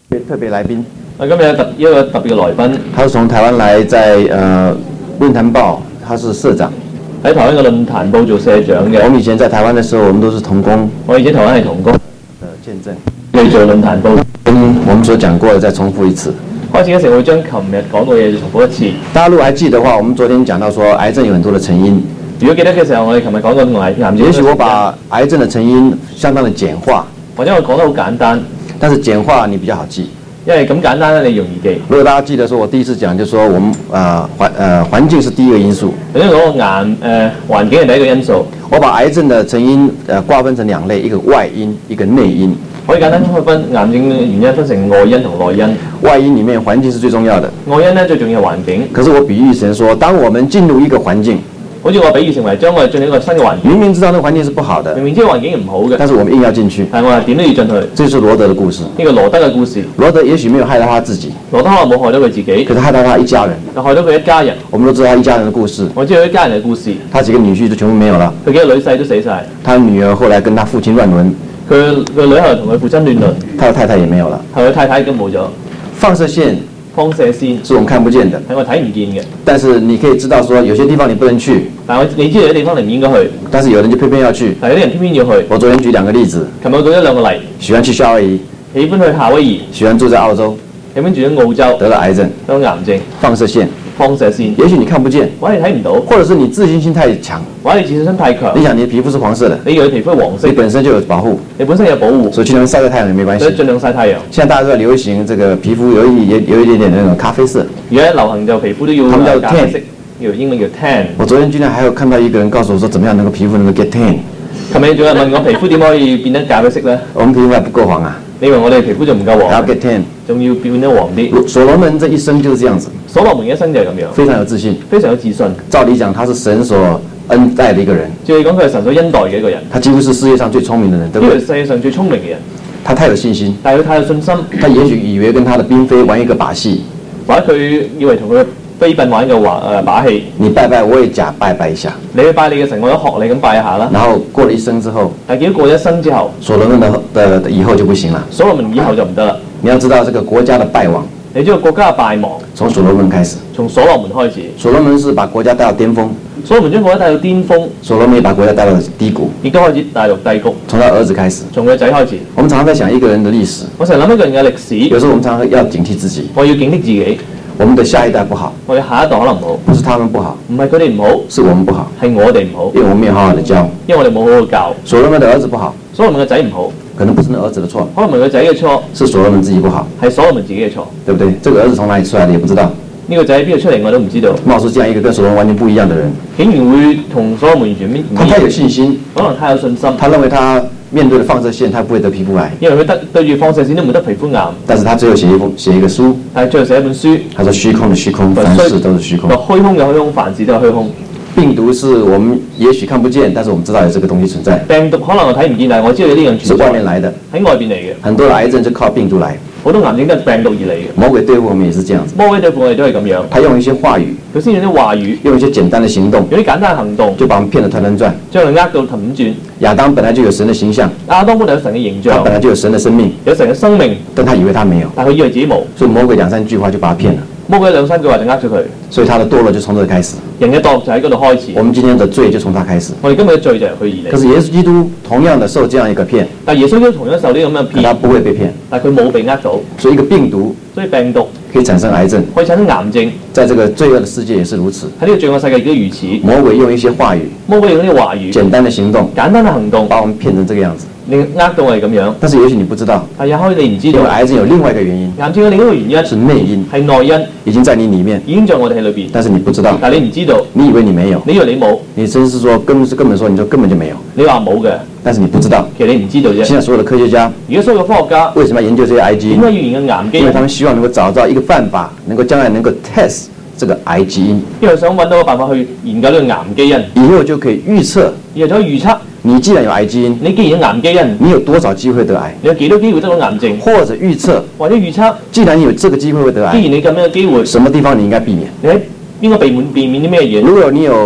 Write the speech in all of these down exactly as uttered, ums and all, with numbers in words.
特別來賓， 啊，今日有特一個特別嘅來賓， 他是從台灣來在，在呃論壇報，他是社長。 喺台灣嘅論壇報做社長嘅。 我們以前在台灣的時候，我們都是同工。 我以前台灣係同工。 呃，見證。 你做論壇報。 嗯，我們所講過的再重複一次。 開始嘅時候會將琴日講過嘅嘢重複一次。 大家如果還記得的話，我們昨天講到說癌症有很多的成因。 如果記得嘅時候，我哋琴日講過癌癌症。 也許我把癌症的成因相當的簡化， 或者我講得好簡單， 但是簡化你比較好記。 因為咁簡單咧，你容易記。 如果大家記得說，我第一次講就是說，我們啊環呃環境是第一個因素。 因為嗰個癌誒環境係第一個因素。 我把癌症的成因呃劃分成兩類，一個外因，一個內因。 可以簡單區分癌症嘅原因分成外因同內因。 外因裡面環境是最重要的。 外因咧最重要係環境。 可是我比喻成說，當我們進入一個環境。 好似我比喻成為將我哋進入一個新嘅環境， 明明知道那個環境是不好的， 明明知道環境唔好嘅， 但是我們硬要進去， 但係我係點都要進去。 這就是羅德的故事。 呢個羅德嘅故事， 羅德也許沒有害到他自己， 羅德可能冇害到佢自己， 可是害到他一家人， 就害到佢一家人。 我們都知道他一家人的故事， 我知道一家人嘅故事， 他幾個女婿就全部沒有了， 佢幾個女婿都死晒， 他女兒後來跟他父親亂倫， 佢佢女係同佢父親亂倫， 他的太太也沒有了， 係佢太太已經冇咗。 放射線。 放射線是我們看不見的， 係我睇唔見嘅。 但是你可以知道說，有些地方你不能去。 但我你知道有啲地方你唔應該去， 但是有人就偏偏要去。 但有啲人偏偏要去。 我昨天舉兩個例子。 琴日我舉咗兩個例。 喜歡去夏威夷， 喜歡去夏威夷， 喜歡住在澳洲， 喜歡住喺澳洲， 得了癌症， 得癌症， 放射線。 放射線， 也許你看不見， 或者你睇唔到， 或者是你自信心太強， 或者你自信心太強。 你想你的皮膚是黃色的， 你以為皮膚係黃色， 你本身就有保護， 你本身有保護， 所以盡量曬曬太陽也沒關係。 所以盡量曬太陽。 現在大家都在流行這個皮膚有一有有一點點那種咖啡色， 而家流行就皮膚都要， 他們叫 tan， 叫英文叫 tan。 我昨天居然還有看到一個人告訴我說，怎麼樣能夠皮膚能夠 get tan。 琴日仲有人問我皮膚點可以變得咖啡色呢？ 我們皮膚還不夠黃啊。 你以為我哋皮膚就唔夠黃？ 還要 get tan， 仲要變得黃啲。 所羅門這一生就是這樣子。 所羅門一生就係咁樣， 非常有自信， 非常有自信。 照理講，他是神所恩待的一個人。 照理講，佢係神所恩待嘅一個人。 他幾乎是世界上最聰明的人，對不對？ 呢個世界上最聰明嘅人。 他太有信心， 但係佢太有信心。 他也許以為跟他的嬪妃玩一個把戲， 或者佢以為同佢嘅妃嬪玩一個話誒把戲。 你拜拜，我也假拜拜一下。 你去拜你嘅神，我都學你咁拜一下啦。 然後過了一生之後， 但係結果過一生之後， 所羅門的的的以後就不行了。 所羅門以後就唔得啦。 你要知道，這個國家的敗亡。 你知道國家嘅敗亡， 從所羅門開始。 從所羅門開始。 所羅門是把國家帶到巔峰， 所羅門將國家帶到巔峰。 所羅門也把國家帶到低谷， 亦都開始帶入低谷。 從他兒子開始， 從佢仔開始。 我們常常在想一個人的歷史。 我成日諗一個人嘅歷史。 有時候我們常常要警惕自己。 我要警惕自己。 我們的下一代不好， 我哋下一代可能唔好。 不是他們不好， 唔係佢哋唔好， 是我們不好， 係我哋唔好。 因為我們沒有好好的教， 因為我哋冇好好教。 所羅門的兒子不好， 所羅門嘅仔唔好。 可能不是那兒子的錯， 可能唔係佢仔嘅錯， 是所羅門自己不好， 係所羅門自己嘅錯， 對不對？這個兒子從哪裡出來的也不知道， 呢個仔喺邊度出嚟我都唔知道。 冒出這樣一個跟所羅門完全不一樣的人， 竟然會同所羅門完全唔一樣。 他太有信心， 可能太有信心， 他認為他面對的放射線，他不會得皮膚癌， 因為佢得對住放射線都唔會得皮膚癌。 但是他最後寫一封寫一個書， 但係最後寫一本書， 他說虛空的虛空，凡事都是虛空。 虛空嘅虛空，凡事都係虛空。 病毒是我們也許看不見，但是我們知道有這個東西存在。 病毒可能我睇唔見，但係我知道有呢樣存在。 是外面來的， 喺外邊嚟嘅。 很多的癌症就靠病毒來， 好多癌症都係病毒而嚟嘅。 魔鬼對付我們也是這樣子， 魔鬼對付我哋都係咁樣。 他用一些話語， 佢先用啲話語， 用一些簡單的行動， 用啲簡單嘅行動， 就把我們騙得團團轉， 將佢呃到氹轉。 亞當本來就有神的形象， 亞當本來有神嘅形象， 他本來就有神的生命， 有神嘅生命， 但他以為他沒有， 但佢以為自己冇， 所以魔鬼兩三句話就把他騙了。 魔鬼兩三句話就呃咗佢， 所以他的墮落就從這開始。 人嘅墮落就喺嗰度開始。 我們今天的罪就從他開始。 我哋今日嘅罪就由佢而嚟。 可是耶穌基督同樣的受這樣一個騙， 但耶穌都同樣受呢咁嘅騙， 他不會被騙， 但佢冇被呃到。 所以一個病毒， 所以病毒可以產生癌症， 可以產生癌症。 在這個罪惡的世界也是如此。 喺呢個罪惡世界亦都如此。 魔鬼用一些話語， 魔鬼用呢啲話語， 簡單的行動， 簡單嘅行動， 把我們騙成這個樣子。 你呃到我哋咁樣。 但是也許你不知道， 但也可以你唔知道， 因為癌症有另外一個原因， 癌症嘅另一個原因是內因， 係內因， 已經在你裡面， 已經在我哋喺裏邊。 但是你不知道， 但你唔知道， 你以為你沒有， 你以為你冇， 你真是說根本是根本說你就根本就沒有， 你話冇嘅， 但是你不知道。 其實你唔知道啫。 現在所有的科學家， 而家所有嘅科學家為什麼要研究這些癌基因？ 點解要研究癌基因？ 因為他們希望能夠找到一個辦法，能夠將來能夠 test 這個癌基因， 因為想揾到個辦法去研究呢個癌基因， 以後就可以預測， 以後就可以預測。 你既然有癌基因， 你既然有癌基因， 你有多少機會得癌？ 你有幾多機會得到癌症？ 或者預測， 或者預測， 既然你有這個機會會得癌， 既然你咁樣嘅機會， 什麼地方你應該避免？ 你喺邊個避免避免啲咩嘢？ 如果你有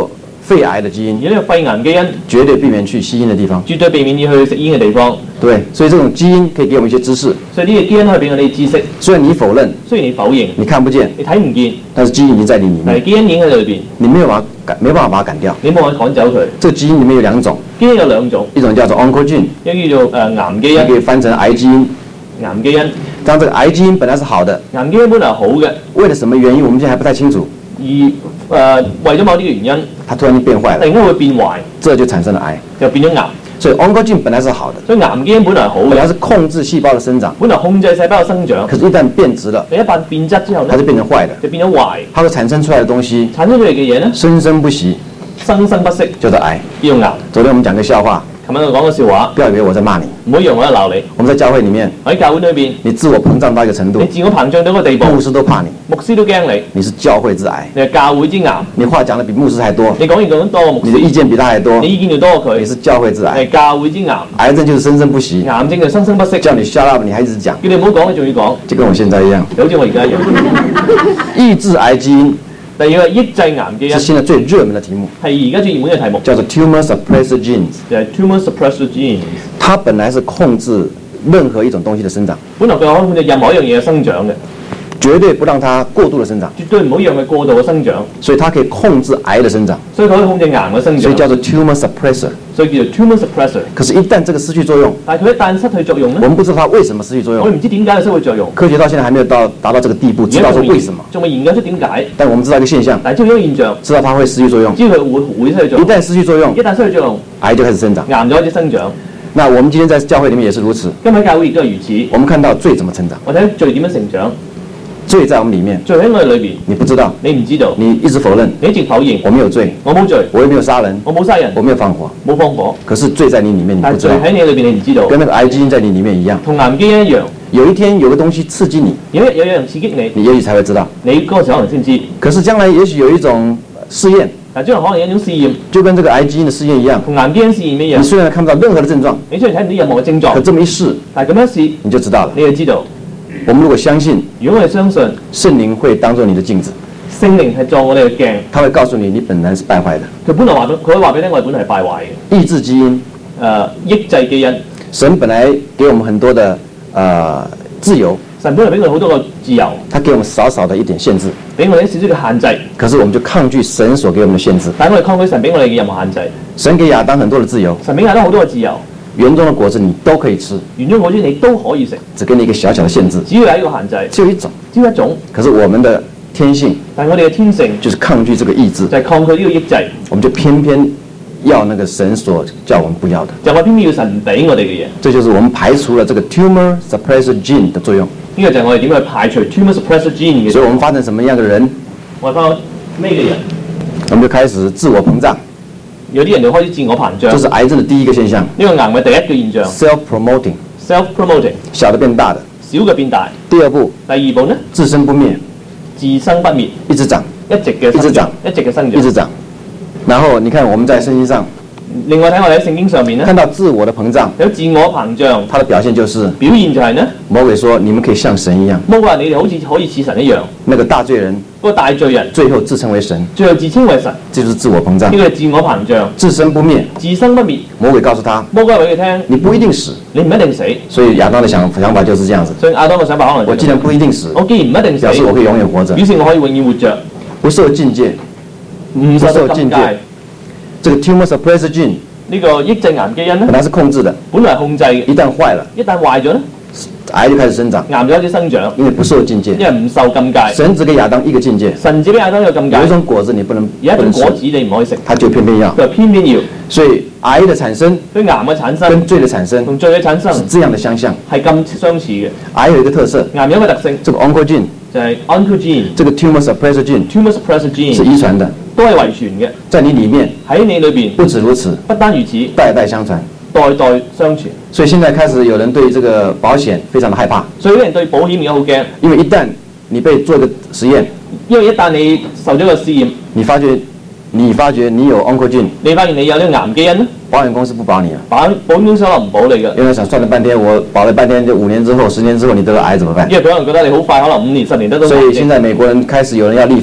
肺癌的基因， 而呢個肺癌基因絕對避免去吸煙的地方。 絕對避免要去食煙嘅地方。 對，所以這種基因可以給我們一些知識。 所以呢個基因可以俾我哋知識。 雖然你否認， 雖然你否認， 你看不見， 你睇唔見， 但是基因已經在你裡面， 但係基因已經喺裏邊， 你沒有辦法趕，沒辦法把它趕掉。 你冇辦法趕走佢。 這個基因裡面有兩種， 基因有兩種， 一種叫做 oncogene， 一個叫做誒癌基因， 可以翻成癌基因。 癌基因， 當這個癌基因本來是好的， 癌基因本來係好嘅， 為了什麼原因，我們現在還不太清楚。 而誒、呃、為咗某啲嘅原因， 它突然間變壞了， 突然間會變壞， 這就產生了癌， 就變咗癌。 所以 oncogene 本來是好的， 所以癌基因本來係好嘅， 本來是控制細胞的生長， 本來控制細胞嘅生長。 可是一旦變質了， 你一旦變質之後咧， 它就變成壞的， 就變咗壞， 它會產生出來的東西， 產生出嚟嘅嘢咧， 生生不息， 生生不息， 叫做癌。 叫做癌。 昨天我們講個笑話， 琴日我講個笑話， 不要以為我在罵你， 唔好以為我喺度鬧你。 我們在教會裡面， 喺教會裏邊， 你自我膨脹到一個程度你，自我膨脹到一個地步， 牧師都怕你， 牧師都驚你， 你是教會之癌， 你係教會之癌。 你話講得比牧師還多， 你講嘢講得多過牧師， 你的意見比他還多你，意見要多過佢， 你是教會之你癌。 係教會之癌。 癌症就是生生不息， 癌症就生生不息， 叫你 shut up，你還一直講， 叫你唔好講，你仲要講， 就跟我現在一樣。 就好似我而家一樣。 抑制癌基因第二個係抑制癌基因， 是現在最熱門的題目， 係而家最熱門嘅題目， 叫做 tumor suppressor genes。 就係 tumor suppressor genes。 它本來是控制任何一種東西的生長， 本來佢可以控制任何一樣嘢嘅生長嘅， 絕對不讓它過度的生長， 絕對唔好讓佢過度嘅生長， 所以它可以控制癌的生長， 所以佢可以控制癌嘅生長， 所以叫做 tumor suppressor。 所以叫做 tumor suppressor。 可是，一旦這個失去作用， 但係佢一旦失去作用咧， 我們不知道它為什麼失去作用， 我哋唔知點解佢失去作用， 科學到現在還沒有到達到這個地步，知道說為什麼。 仲未研究出點解， 但我們知道一個現象， 但係知道一個現象， 知道它會失去作用， 知道佢會會失去作一用， 旦失去作用一，旦失去作用， 癌就開始生長。 癌就開始生長。 那我們今天在教會裡面也是如此， 今日教會亦都係如此。 我們看到罪怎麼成長， 我睇罪點樣成長， 罪在我們裡面， 罪喺我哋裏邊， 你不知道， 你唔知道， 你一直否認， 你一直否認， 我沒有罪， 我冇罪， 我又沒有殺人， 我冇殺人， 我沒有放火， 冇放火， 可是罪在你裡面，你但係罪不知道， 喺你裏邊你唔知道， 跟那個癌基因在你裡面一樣。 同癌基因一樣。 有一天有個東西刺激你， 有一有樣刺激你， 你也許才會知道。 你嗰個時候可能先知。 可是將來也許有一種試驗， 但將來可能有一種試驗， 就跟這個癌基因的試驗一樣， 同癌基因試驗一你樣。 雖然看不到任何的症狀， 你雖然睇唔到任何嘅症可狀， 這麼一試， 但係咁樣試， 你就知道了。 你就知道。 我們如果相信如果我哋相信聖靈會當做你的鏡子， 聖靈係撞我哋嘅鏡， 他會告訴你你本來是敗壞的。 佢本來話俾佢可以話俾你聽，我哋本來係敗壞嘅。 抑制基因， 誒、呃，抑制基因， 神本來給我們很多的呃自由， 神本來俾我哋好多個自由， 他給我們少少的一點限制， 俾我哋少少嘅限制， 可是我們就抗拒神所給我們的限制。 但係我哋抗拒神俾我哋嘅任何限制。 神給亞當很多的自由， 神俾亞當好多嘅自由， 園中的果子你都可以吃， 園中果子你都可以食， 只給你一個小小的限制， 只要有一個限制， 只有一種。 只有一種。 可是我們的天性但係我哋嘅天性就是抗拒這個意志， 就係抗拒呢個抑制， 我們就偏偏要那個神所叫我們不要的。 就我偏偏要神唔俾我哋嘅嘢。 這就是我們排除了這個 tumor suppressor gene 的作用。 呢個就係我哋點去排除 tumor suppressor gene 嘅。 所以我們發展什麼樣的人， 我哋翻咩嘅人？ 我們就開始自我膨脹， 有啲人就開始自我膨脹。 這是癌症的第一個現象。 呢個癌嘅第一個現象 self promoting， ，self promoting， 小的變大的。 小嘅變大。 第二步， 第二步呢？ 自生不滅， 自生不滅， 一直長， 一直嘅一直長， 一直嘅生長， 一直長。然後你看我們在聖經上另外睇我哋喺聖經上面咧， 看到自我的膨脹， 有自我膨脹， 它的表現就是表現就係呢， 魔鬼說你們可以像神一樣， 魔鬼話你哋好似可以似神一樣， 那個大罪人嗰個大罪人最後自稱為神， 最後自稱為神， 這就是自我膨呢脹， 個係自我膨脹， 自生不滅。 自生不滅。 魔鬼告訴他， 魔鬼話俾佢聽， 你不一定死。 你唔一定死。 所以亞當的想想法就是這樣子， 所以亞當嘅想法可能就係我既然不一定死， 我既然唔一定死， 表示我可以永遠活着， 表示我可以永遠活着， 不受禁戒， 唔受禁戒。 這個 tumor suppressor gene 呢個抑制癌基因咧， 本來是控制的， 本來係控制嘅， 一旦壞了， 一旦壞咗咧， 癌就開始生長， 癌就開始生長， 因為不受禁戒因。為唔受禁戒。 神只給亞當一個禁戒， 神只俾亞當有禁戒， 有一種果子你不能有一不能吃， 種果子你唔可以食， 他就偏偏要。 佢話偏偏要。 所以癌的產生所以癌嘅產生跟罪的產生同罪嘅產生是這樣的相像。 係咁相似嘅。 癌有一個特色， 癌有一個特性， 這個 oncogene 就係 oncogene、 這個 tumor suppressor gene tumor suppressor 是 gene 遺傳的， 都係遺傳嘅， 在你裡面喺你裏邊。 不止如此， 不單如此， 代代相傳。 代代相傳。 所以現在開始有人對這個保險非常的害怕， 所以啲人對保險而家好驚， 因為一旦你被做一個實驗， 因為一旦你受咗個試驗， 你發覺你發覺你有 oncogene， 你發現你有呢個癌基因咧， 保險公司不保你啊， 保保險公司可能唔保你嘅， 因為想算了半天，我保了半天，就五年之後、十年之後你得了癌怎麼辦？ 因為佢可能覺得你好快，可能五年、十年得到癌症。 所以現在美國人開始有人要立法，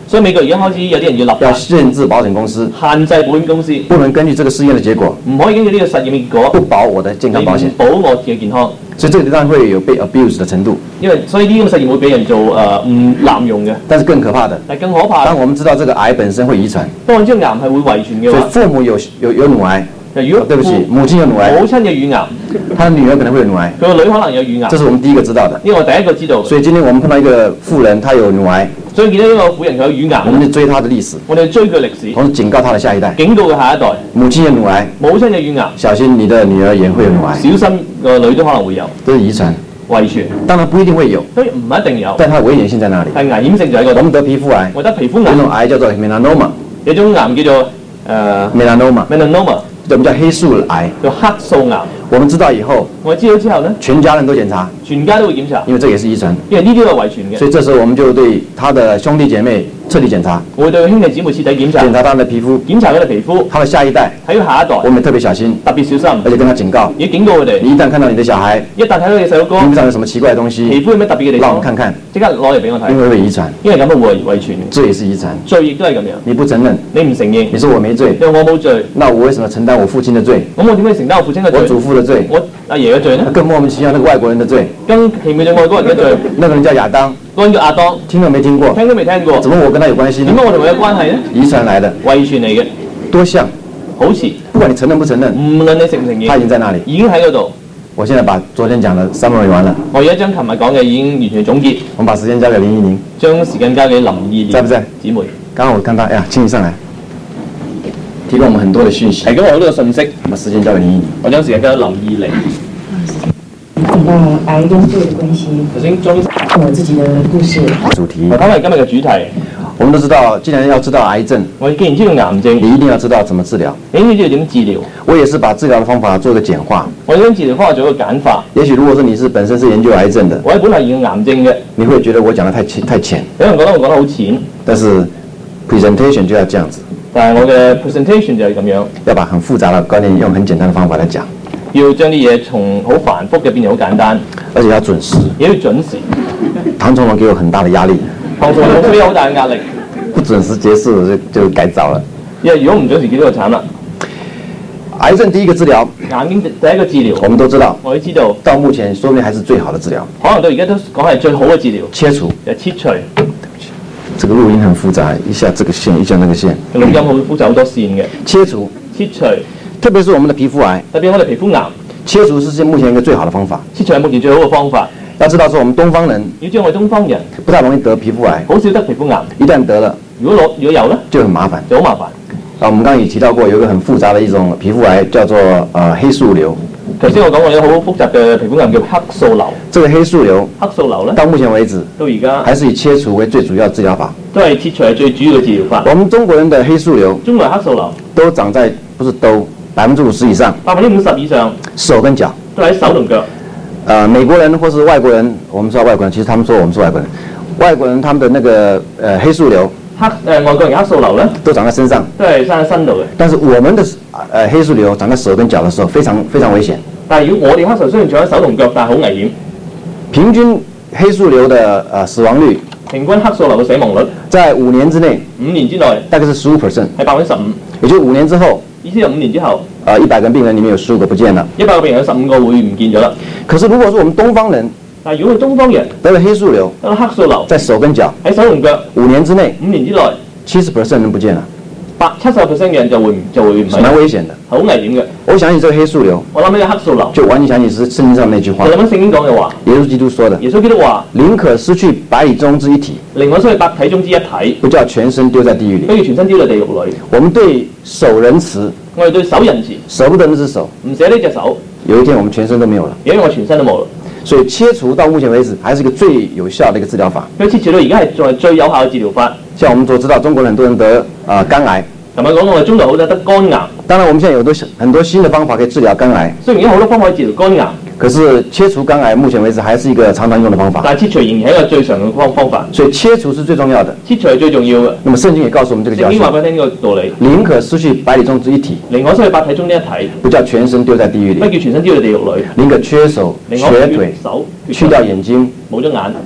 所以美國而家開始有啲人要立要法， 限制保險公司， 限制保險公司， 不能根據這個試驗的結果唔可以根據呢個實驗嘅結果， 不保我的健康保險你唔，保我嘅健康。 所以這個當然會有被 abuse 的程度。 因為所以呢啲咁嘅實驗會俾人做誒唔濫用嘅。 但是更可怕的， 但係更可怕， 當我們知道這個癌本身會遺傳， 當我知道癌係會遺傳嘅所以話， 父母有有有乳癌， 如果對不起，母親有乳癌， 母親嘅乳癌， 他的女兒可能會有乳癌， 佢個女可能有乳癌， 這是我們第一個知道的。 呢個我第一個知道。 所以今天我們碰到一個婦人，她有乳癌， 所以見到呢個婦人佢有乳癌， 我們就追她的歷史， 我哋追佢歷史， 同時警告她的下一代， 警告佢下一代， 母親有乳癌， 母親嘅乳癌， 小心你的女兒也會有乳癌， 小心個女都可能會有這是遺傳， 遺傳， 當然不一定會有， 所以唔一定有， 但它的危險性在哪裡？ 係危險性就喺嗰度。 我們得皮膚癌， 我覺得皮膚有一種癌癌叫做 melanoma，melanoma， 有種癌叫做誒 melanoma， 我們叫黑素癌。 叫黑素癌。 我們知道以後， 我知道之後呢， 全家人都檢查， 全家都會檢查， 因為這也是遺傳， 因為呢啲都係遺傳嘅。 所以這時候我們就對他的兄弟姐妹徹底檢查， 我會對兄弟姊妹徹底檢查， 檢查他們的皮膚， 檢查佢哋皮膚， 他的下一代， 睇佢下一代， 我們特別小心， 特別小心， 而且跟他警告， 要警告佢哋。 你一旦看到你的小孩一旦睇到你細佬哥皮膚上有什麼奇怪的東皮西， 膚有咩特別嘅地方讓我們，看看， 即刻攞嚟俾我睇因，為會遺傳， 因為咁樣會遺傳嘅。 這也是遺傳。 罪亦都係咁樣， 你不承認， 你唔承認， 你說我沒罪， 因為我冇罪， 那我為什麼承擔我父親的罪， 咁我點解承擔我父親嘅我罪？ 祖父的罪， 我阿爺嘅罪呢？ 更莫名其妙那個外國人的罪， 更奇妙就外國人嘅罪， 那個人叫亞當， 嗰個人叫亞當， 聽都沒聽過， 聽都未聽過， 怎麼我跟他有關係呢？ 點解我同佢有關係呢？ 遺傳來的， 遺傳嚟嘅， 多像， 好似不管你承認不承認， 無論你承唔承認， 他已經在那裡。 已經喺嗰度。 我現在把昨天講的 summary 完了， 我而家將琴日講嘅已經完全總結， 我們把時間交給林依寧， 將時間交給林意蓮在不在？ 姊妹。 剛剛我看到，哎呀，請你上來，提供我們很多的訊息。 提供我好多個信息， 把時間交給林依寧。 我將時間交給林意蓮。 講到癌跟罪的關係， 頭先將我自己的故事。 主題我，睇埋今日嘅主題， 我們都知道，既然要知道癌症， 我既然知道癌症， 你一定要知道怎麼治療。 你應該知道點治療。 我也是把治療的方法做一個簡化。 我將治療方法做一個簡化。 也許如果說你是本身是研究癌症的， 我喺本係研究癌症嘅， 你會覺得我講得太淺太淺， 有人覺得我講得好淺， 但是 presentation 就要這樣子， 但係我嘅 presentation 就係咁樣， 要把很複雜的觀念用很簡單的方法來講， 要將啲嘢從好繁複嘅變成好簡單， 而且要準時。 也要準時。 唐崇榮給我很大的壓力， 唐崇榮都有好大嘅壓力， 不準時結束就就改造了。 因為如果唔準時結束就慘啦。 癌症第一個治療， 眼睛第一個治療， 我們都知道， 我都知道， 到目前說不定還是最好的治療， 可能到而家都講係最好嘅治療， 切除。 就係切除。 這個錄音很複雜，一下這個線，一下那個線。 錄音好複雜好多線嘅， 切除， 切除， 特別是我們的皮膚癌， 特別我哋皮膚癌， 切除是現目前一個最好的方法。 切除係目前最好嘅方法。 要知道說，我們東方人要知道我哋東方人不太容易得皮膚癌， 好少得皮膚癌， 一旦得了如果攞如果有咧， 就很麻煩。 就好麻煩。 啊，我們剛剛也提到過，有一個很複雜的一種皮膚癌，叫做呃黑素瘤。 頭先我講過有好複雜嘅皮膚癌叫黑素瘤， 這個黑素瘤黑素瘤咧到目前為止到而家還是以切除為最主要治療法。 都係切除係最主要嘅治療法。 我們中國人的黑素瘤中國人黑素瘤都長在，不是都百分之五十以上， 百分之五十以上手跟腳。 都喺手同腳。 呃，美國人或是外國人，我們說外國人，其實他們說我們是外國人。外國人他們的那個呃黑素瘤黑誒、呃、外國人黑素瘤咧都長在身上， 都係生喺身度嘅。 但是我們的呃黑素瘤長在手跟腳的時候，非常非常危險。 但係如果我哋黑素瘤雖然長喺手同腳，但係好危險。 平均黑素瘤的呃死亡率， 平均黑素瘤嘅死亡率在五年之內五年之內大概是十五 percent， 係百分之十五， 也就五年之後， 意思係五年之後， 呃一百個病人裡面有十五個不見了。 一百個病人有十五個會唔見咗啦。 可是如果說我們東方人但係如果係東方人得了黑素瘤， 得咗黑素瘤在手跟腳， 喺手同腳， 五年之內五年之內七十 percent 人不見了， 百七十 percent 嘅人就會就會唔是係蠻危險的。 好危險嘅。 我想起這個黑素瘤， 我諗起黑素瘤， 就完全想起是聖經上那句話就，諗緊聖經講嘅話， 耶穌基督說的， 耶穌基督話： 寧可失去百裡中之一體， 靈魂失去百體中之一體， 不叫全身丟在地獄裡。 不如全身丟到地獄裏。 我們對手仁慈， 我哋對手仁慈， 捨不得那隻手， 唔捨呢隻手， 有一天我們全身都沒有了。 因為我全身都冇啦。 所以切除到目前為止還是一個最有效的一個治療法。 佢切除到而家係仲係最有效嘅治療法。 像我們所知道，中國人很多人得啊、呃、肝癌， 琴日講到我哋中國好多得肝癌， 當然我們現在有多很多新的方法可以治療肝癌， 雖然而家好多方法可以治療肝癌， 可是切除肝癌目前為止還是一個常常用的方法。 但係切除仍然係一個最常用嘅方方法。 所以切除是最重要的。 切除係最重要嘅。 那麼聖經也告訴我們這個教聖經話俾訓： 你聽呢個道理， 寧可失去百裡中之一體， 寧可失去百體中呢一體， 不叫全身丟在地獄裡； 乜叫全身丟到地獄裏？ 寧可缺手、 寧缺腿、 可缺手、 去掉眼睛， 冇咗眼，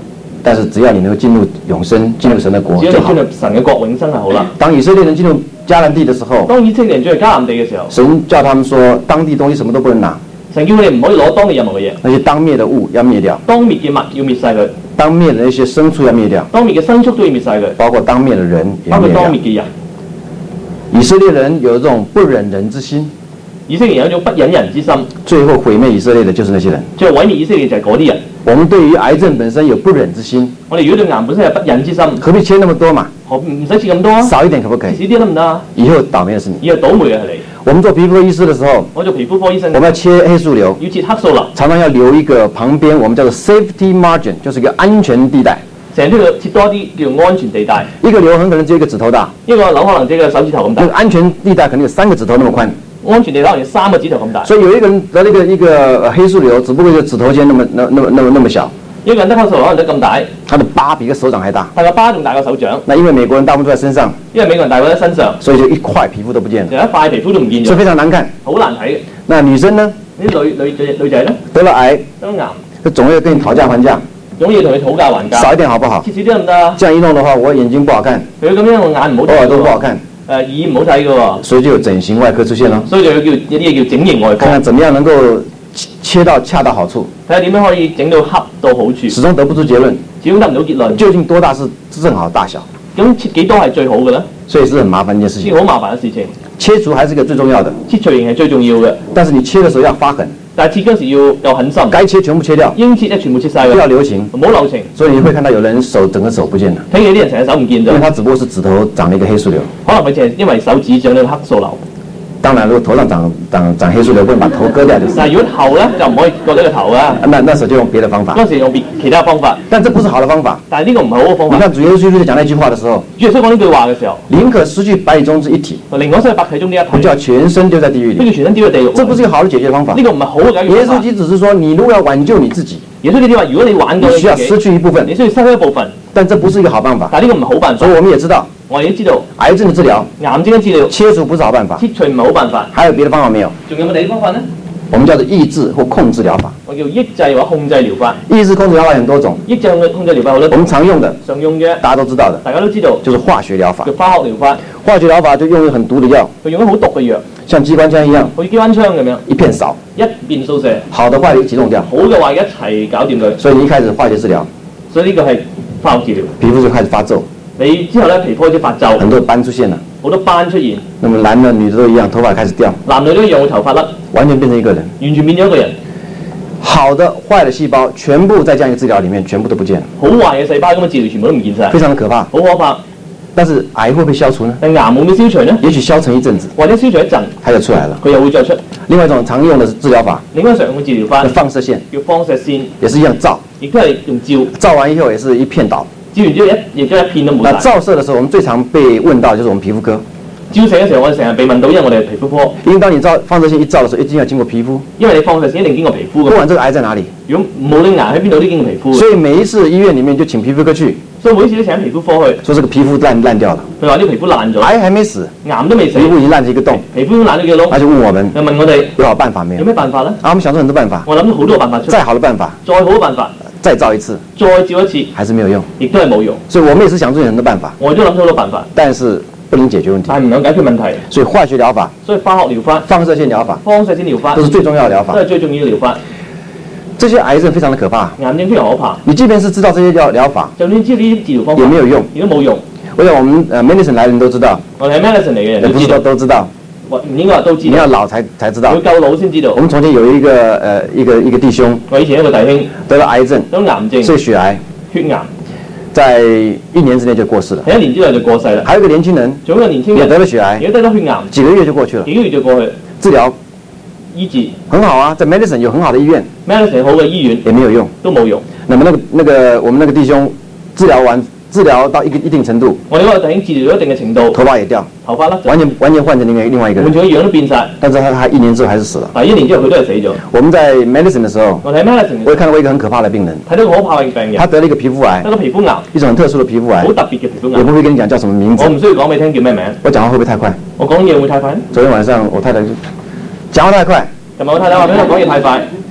但是只要你能夠進入永生，進入神的國就好只要你進。入神嘅國永生係好啦。 當以色列人進入迦南地的時候， 當以色列人進入迦南地嘅時候， 神叫他們說，當地東西什麼都不能拿， 神叫佢哋唔可以攞當地任何嘅嘢， 那些當滅的物要滅掉， 當滅嘅物要滅晒佢， 當滅的那些牲畜要滅掉， 當滅嘅牲畜都要滅晒佢， 包括當滅的人也包括滅掉。 當滅嘅人。 以色列人有這種不忍人之心， 以色列人有一種不忍人之心， 最後毀滅以色列的就是那些人。 最後毀滅以色列就係嗰啲人。 我們對於癌症本身有不忍之心， 我哋如果對癌本身有不忍之心， 何必切那麼多嘛？ 何唔使切咁多啊？ 少一點可不可以？ 少啲得唔得啊？ 以後倒霉的是你。 以後倒霉嘅係你。 我們做皮膚科醫師的時候， 我做皮膚科醫生， 我們要切黑素瘤， 要切黑素瘤， 常常要留一個旁邊，我們叫做 safety margin，就是一個安全地帶。 成日都要切多啲叫做安全地帶。 一個瘤很可能只有一個指頭大， 一個瘤可能只有手指頭咁大， 那個安全地帶可能有三個指頭那麼寬。 安全地帶可能有三個指頭咁大。 所以有一個人得了一個一個呃黑素瘤，只不過一個指頭尖那麼那那麼那麼那麼小， 一個人得黑素瘤可能得咁大， 他的疤比個手掌還大。 但個疤仲大過手掌。 那因為美國人大部分都在身上， 因為美國人大過喺身上， 所以就一塊皮膚都不見了， 有一塊皮膚都唔見所以咗， 非常難看。 好難睇嘅。 那女生呢， 啲女女女女仔咧得了癌， 得癌， 就總要跟你討價還價， 總要同佢討價還價， 少一點好不好？ 切少啲得唔得啊？ 這樣一弄的話，我眼睛不好看， 佢咁樣我眼唔好睇耳朵不好嘅喎， 看， 誒耳唔好睇嘅喎， 所以就有整形外科出現了。 所以就要叫有啲嘢叫整形外科看，看怎麼樣能夠切切到恰到好處， 睇下點樣可以整到恰到好處， 始終得不出結論， 始終得唔到結論。 究竟多大是正好大小， 咁切幾多係最好嘅咧？ 所以是很麻煩一件事情。 切好麻煩嘅事情， 切除還是一個最重要的， 切除型係最重要嘅， 但是你切的時候要發狠， 但係切嗰時要有狠心， 該切全部切掉， 應切咧全部切晒不要佢， 留情。 唔好留情。 所以你會看到有人手整個手不見了， 睇見啲人成隻手唔見因為咗， 他只不過是指頭長了一個黑素瘤。 可能佢淨係因為手指長咗個黑素瘤。 當然，如果頭上長長長黑素瘤，不能把頭割掉就是。 但係如果頭咧就唔可以割咗個頭啊， 那那時候就用別的方法， 嗰時用別其他方法。 但這不是好的方法。 但係呢個唔係好嘅方法。 你看主耶穌在講那句話的時候， 主耶穌講呢句話嘅時候， 寧可失去百體中之一體， 另外失去百體中呢一體， 不叫全身丟在地獄裏。 呢個全身丟喺地獄。 這不是一個好的解決方法呢。個唔係好嘅解決耶穌方法。 基督只是說，你如果要挽救你自己， 耶穌呢啲話，如果你玩到你你需要失自己， 去一部分你，需要失去一部分， 但這不是一個好辦法。 但係呢個唔係好辦法所以。我們也知道， 我哋都知道， 癌症的治療癌症嘅治療切除不是好辦法， 切除唔係好辦法， 還有別的方法沒有？ 仲有冇第二啲方法呢？ 我們叫做抑制或控制療法。 我叫抑制或者控制療法。 抑制控制療法很多種， 抑制控制控制療法好多種， 我們常用的， 常用嘅大家都知道的， 大家都知道， 就是化學療法叫。化學療法。 化學療法就用很毒的藥， 佢用咗好毒嘅藥， 像機關槍一樣， 好似機關槍咁樣， 一片掃， 一邊掃射， 好的壞的一起弄掉。 好嘅壞嘅一齊搞掂佢。 所以你一開始化學治療， 所以呢個係化學治療。 皮膚就開始發皺， 你之後咧皮膚開始發皺， 很多斑出現了。 好多斑出現， 那麼男的女的都一樣，頭髮開始掉， 男女都一樣，頭髮甩， 完全變成一個人。 完全變咗一個人。 好的、壞的細胞全部在這樣一個治療裡面全部都不見了， 好壞嘅細胞咁嘅治療全部都唔見晒， 非常的可怕。 好可怕。 但是癌會不會消除呢？ 但癌會唔會消除呢？ 也許消沉一陣子， 或者消除一陣， 它就出來了。 佢又會再出。 另外一種常用的是治療法， 另外常用嘅治療法叫放射線， 叫放射線， 也是一樣照， 亦都係用照， 照完以後也是一片倒。 照完之後一亦都一片都冇那晒。 照射的時候，我們最常被問到就是我們皮膚科， 照射嘅時候，我哋成日被問到，因為我哋係皮膚科， 因為當你照放射線一照的時候，一定要經過皮膚， 因為你放射線一定經過皮膚嘅。 不管這個癌在哪裡， 如果冇你癌喺邊度都經過皮膚嘅， 所以每一次醫院裡面就請皮膚科去， 所以每一次都請皮膚科去， 說這個皮膚爛爛掉了， 佢話啲皮膚爛咗， 癌還沒死， 癌都未死皮，膚已經爛成一個洞， 皮膚已經爛咗幾個窿， 他就問我們又問我哋有好辦法沒有？ 有咩辦法咧？ 啊，我們想出很多辦法， 我諗咗好多個辦法出嚟， 再好的辦法， 再好嘅辦法， 再照一次， 再照一次， 還是沒有用。 亦都係冇用。 所以我們也是想出很多辦法， 我亦都諗咗好多辦法， 但是不能解決問題。 但係唔能解決問題。 所以化學療法、 所以化學療法、 放射線療法放射線療法都是最重要的療法都。係最重要嘅療法。 這些癌症非常的可怕， 癌症非常可怕， 你即便是知道這些療療法就算知道呢啲治療方法也沒有用。 亦都冇用。 我想我們呃 medicine 來的人都知道， 我哋係 medicine 嚟嘅人也不是都都知道， 都知道， 或唔應該話都知你道， 要老才才知道要。夠老先知道我。們從前有一個呃一個一個弟兄我以前一個弟兄得了癌症， 得癌症、 是血癌， 血癌， 在一年之內就過世了。 喺一年之內就過世啦。 還有一個年輕人仲有一個年輕也人得了血癌， 亦都得咗血癌， 幾個月就過去了， 幾個月就過去， 治療醫治很好啊，在 medicine 有很好的醫院 medicine 好嘅醫院也沒有用。 都冇用。 那麼那個那個我們那個弟兄治療完，治療到一個一定程度， 我哋嗰個弟兄治療到一定嘅程度， 頭髮也掉， 頭髮甩咗， 完全完全換成另外另外一個人， 換咗個樣都變晒。 但是他他一年之後還是死了。 但係一年之後佢都係死咗。 我們在 medicine 的時候， 我睇 medicine 我也看到過一個很可怕的病人， 睇到個可怕嘅病人， 他得了一個皮膚癌得，個皮膚癌， 一種很特殊的皮膚癌好，特別嘅皮膚癌。 也不會跟你講叫什麼名字我。唔需要講俾你聽叫咩名， 我講話會不會太快？ 我講嘢會太快。 昨天晚上我太太就講話太快， 琴日我太太話俾我講嘢太快，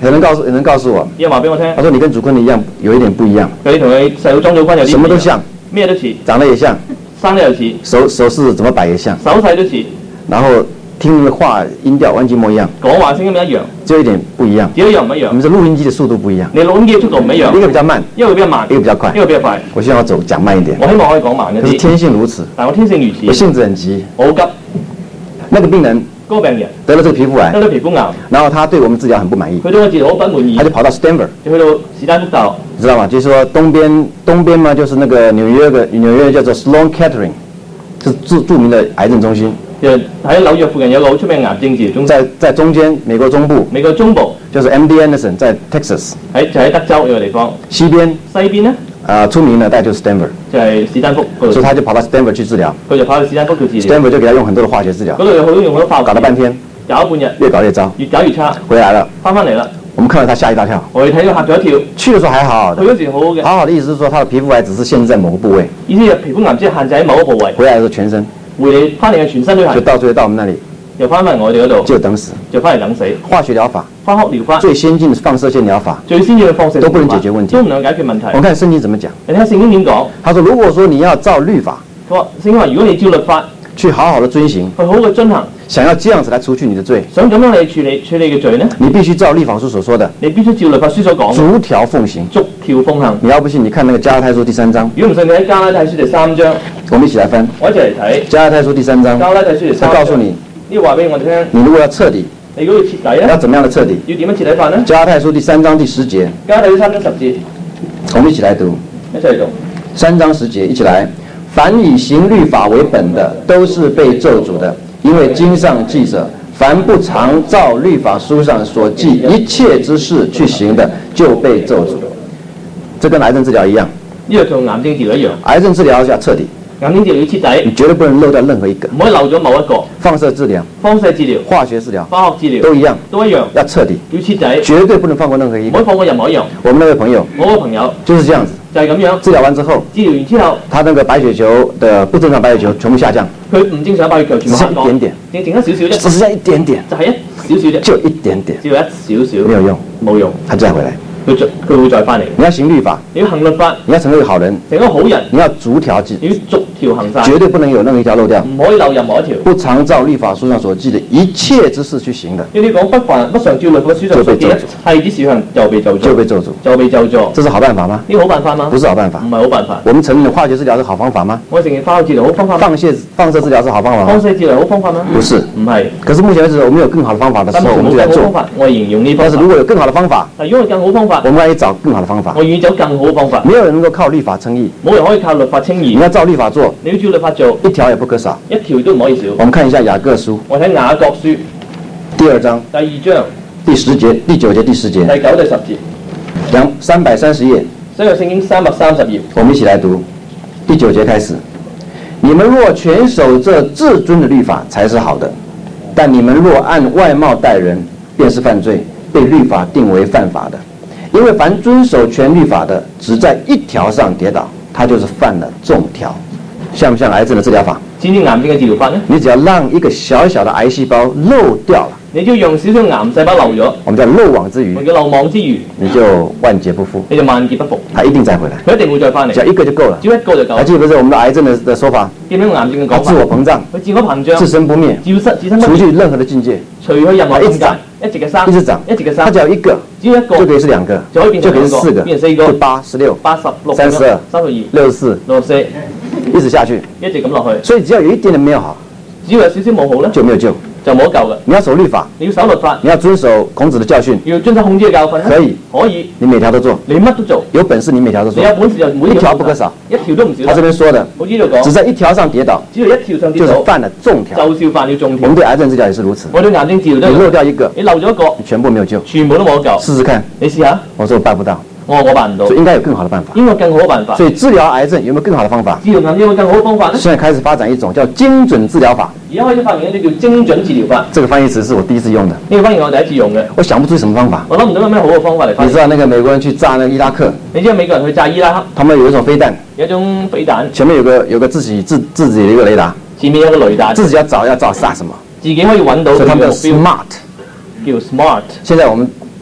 有人告訴有人告訴我， 有人話俾我聽， 他說你跟祖坤一樣，有一點不一樣， 佢同佢細佬莊祖坤有啲什麼都像， 咩都似， 長得也像， 生得又似， 手手勢怎麼擺也像， 手勢都似， 然後聽的話音調完全一模一樣， 講話聲音一樣， 只有一點不一樣， 只有一樣唔一樣。 我們是錄音機的速度不一樣， 你錄音機嘅速度唔一樣， 一個比較慢， 一個比較慢， 一個比較快， 一個比較快。 我希望我走講慢一點， 我希望可以講慢一可是啲， 天性如此， 但我天性如此， 我性子很急。 我好急。 那個病人嗰個病人得了這個皮膚癌， 得咗皮膚癌， 然後他對我們治療很不滿意， 佢對我治療好不滿意他，就跑到 Stanford， 就去到史丹福大學。 知道嗎？就是說東邊東邊嘛，就是那個紐約的紐約叫做 Sloan Kettering，是著著名的癌症中心。 就喺紐約附近有個好出名嘅癌症治療中心， 在在中間美國中部美國中部就是 M D Anderson 在 Texas， 喺就喺德州呢個地方。 西邊西邊呢啊、呃、出名的大概就是 Stanford， 就係史丹福嗰度， 所以他就跑到 Stanford 去治療佢就跑去史丹福度治療。 ，Stanford 就給他用很多的化學治療， 嗰度有好多用好多化學， 搞了半天， 搞咗半日， 越搞越糟， 越搞越差， 回來了， 翻返嚟啦。 我們看到他嚇一大跳， 我哋睇到嚇咗一跳， 去的時候還好好的， 佢嗰時好好嘅， 好好的意思是說他的皮膚癌只是限制在某個部位， 意思係皮膚癌只係限制喺某個部位， 回來的時候全身回嚟翻嚟嘅全身都就係， 到最後到我們那裡又翻返嚟我哋嗰度， 就等死。 就翻嚟等死。 化學療法化學療法最先進的放射線療法， 最先進嘅放射都不能解決問題都唔能夠解決問題。 我們看聖經怎麼講， 你睇聖經點講？ 他說如果說你要照律法佢話聖經話：如果你照律法去好好的遵行， 去好嘅遵行， 想要這樣子來除去你的罪， 想咁樣嚟處理處理嘅罪呢， 你必須照律法書所說的你必須照律法書所講嘅逐條奉行。 逐條奉行。 你要不信，你看那個加拉太書第三章， 如果唔信，你喺加拉太書第三章， 我們一起來翻我一齊嚟睇加拉太書第三章。 加拉太書第他三章。 告訴你， 呢個話俾我哋聽， 你如果要徹底， 你如果要徹底咧， 要怎麼樣的徹底？ 要點樣徹底法呢？ 加拉太書第三章第十節， 加拉太書三章十節， 我們一起來讀一齊嚟讀。 三章十節，一起來。凡以行律法為本的，都是被咒詛的，因為經上記着，凡不常照律法書上所記一切之事去行的，就被咒詛。這跟癌症治療一樣， 呢個同癌症治療一樣， 癌症治療要徹底， 癌症治療要徹底， 你絕對不能漏掉任何一個。 唔可以漏咗某一個。 放射治療、 放射治療、 化學治療化學治療都一樣， 都一樣， 要徹底， 要徹底， 絕對不能放過任何一個。 唔可以放過任何一樣。 我們那位朋友我個朋友就是這樣子， 就係咁樣， 治療完之後， 治療完之後， 他那個白血球的不正常白血球全部下降， 佢唔正常白血球全部下降， 只剩一點點， 淨剩一少少啫， 只剩下一點點， 就係一少少啫， 就一點點， 只有一少少， 沒有用， 冇用， 他再回來。 佢再佢會再翻嚟。 你要行律法， 你要行律法， 你要成為一個好人， 成一個好人， 你要逐條記， 你要逐條行晒， 絕對不能有任何一條漏掉， 唔可以漏任何一條。 不常照律法書上所記的一切之事去行的， 呢啲講不凡不常照律法書上所記一切之事行，就被咒詛， 就被咒詛。 就被咒詛。 這是好辦法嗎？ 呢個好辦法嗎？ 不是好辦法唔。係好辦法。 我們承認化學治療是好方法嗎？ 我承認化學治療好方法嗎？ 放射放射治療是好方法放嗎？ 射治療好方法嗎？ 不是。 唔係。 可是目前為止，我們有更好的方法的時候， 但係我們就來做。 冇更好方法，我係形容呢方法。 但是如果有更好的方法， 但如果有更好方法我，們可以找更好的方法。 我願意走更好嘅方法。 沒有人能夠靠律法稱義， 冇人可以靠律法稱義， 你要照律法做， 你要照律法做， 一條也不可少。 一條都唔可以少。 我們看一下雅各書我睇雅各書第二章第二章第十節、第九節、第十節， 第九第十節， 兩三百三十頁， 新約聖經三百三十頁， 我們一起來讀第九節開始。你們若全守這至尊的律法，才是好的；但你們若按外貌待人，便是犯罪，被律法定為犯法的。因為凡遵守全律法的，只在一條上跌倒，他就是犯了眾條。像不像癌症的治療法？ 知唔知癌症嘅治療法呢？ 你只要讓一個小小的癌細胞漏掉了， 你只要讓少少癌細胞漏咗， 我們叫漏網之魚我，叫漏網之魚， 你就萬劫不復， 你就萬劫不復， 它一定再回來， 佢一定會再翻嚟， 只要一個就夠了。 只要一個就夠。 還記得不是我們的癌症的的說法？ 見唔見癌症嘅它講法？ 自我膨脹， 佢自我膨脹， 自身不滅， 自身自身不滅， 除去任何的境界， 除去任何境界一直長， 一直嘅生， 一直長， 一直嘅它生， 只要一個只要一個就可以是兩個， 就可以變就成兩個， 可以是四個， 變成四個就，八十六、 八十六、 三十二三十二、 六十四， 六十四， 一直下去。 一直咁落去。 所以只要有一點點沒有好， 只要有少少冇好咧， 就沒有救。 就冇得救嘅。 你要守律法， 你要守律法， 你要遵守孔子的教訓， 要遵守孔子嘅教訓咧， 可以， 可以， 你每條都做， 你乜都做， 有本事你每條都做。 你有本事就每一條都不可少， 一條都唔少他得。 這邊說的， 好似呢度講， 只在一條上跌倒， 只要一條上跌倒， 就是犯了眾條。 就少犯了眾條我們。對癌症治療也是如此， 我對癌症治療都你係漏掉一個， 你漏咗一個， 你全部沒有救。 全部都冇得救。 試試看， 你試下， 我說我辦不到， 我話我辦唔到所以，應該有更好的辦法。 應該有更好嘅辦法。 所以治療癌症有沒有更好的方法？ 治療癌症有冇更好嘅方法咧？ 現在開始發展一種叫精準治療法， 而家開始發明一啲叫精準治療法。 這個翻譯詞是我第一次用的， 呢個反而我第一次用嘅， 我想不出什麼方法。 我諗唔到有咩好嘅方法嚟翻譯。 你知道那個美國人去炸那個伊拉克， 你知道美國人去炸伊拉克， 他們有一種飛彈， 有一種飛彈， 前面有個有個自己自自己的一個雷達， 前面有個雷達， 自己要找要找殺什麼， 自己可以揾到佢所以他們叫嘅目標， smart。 叫 smart。 現在我們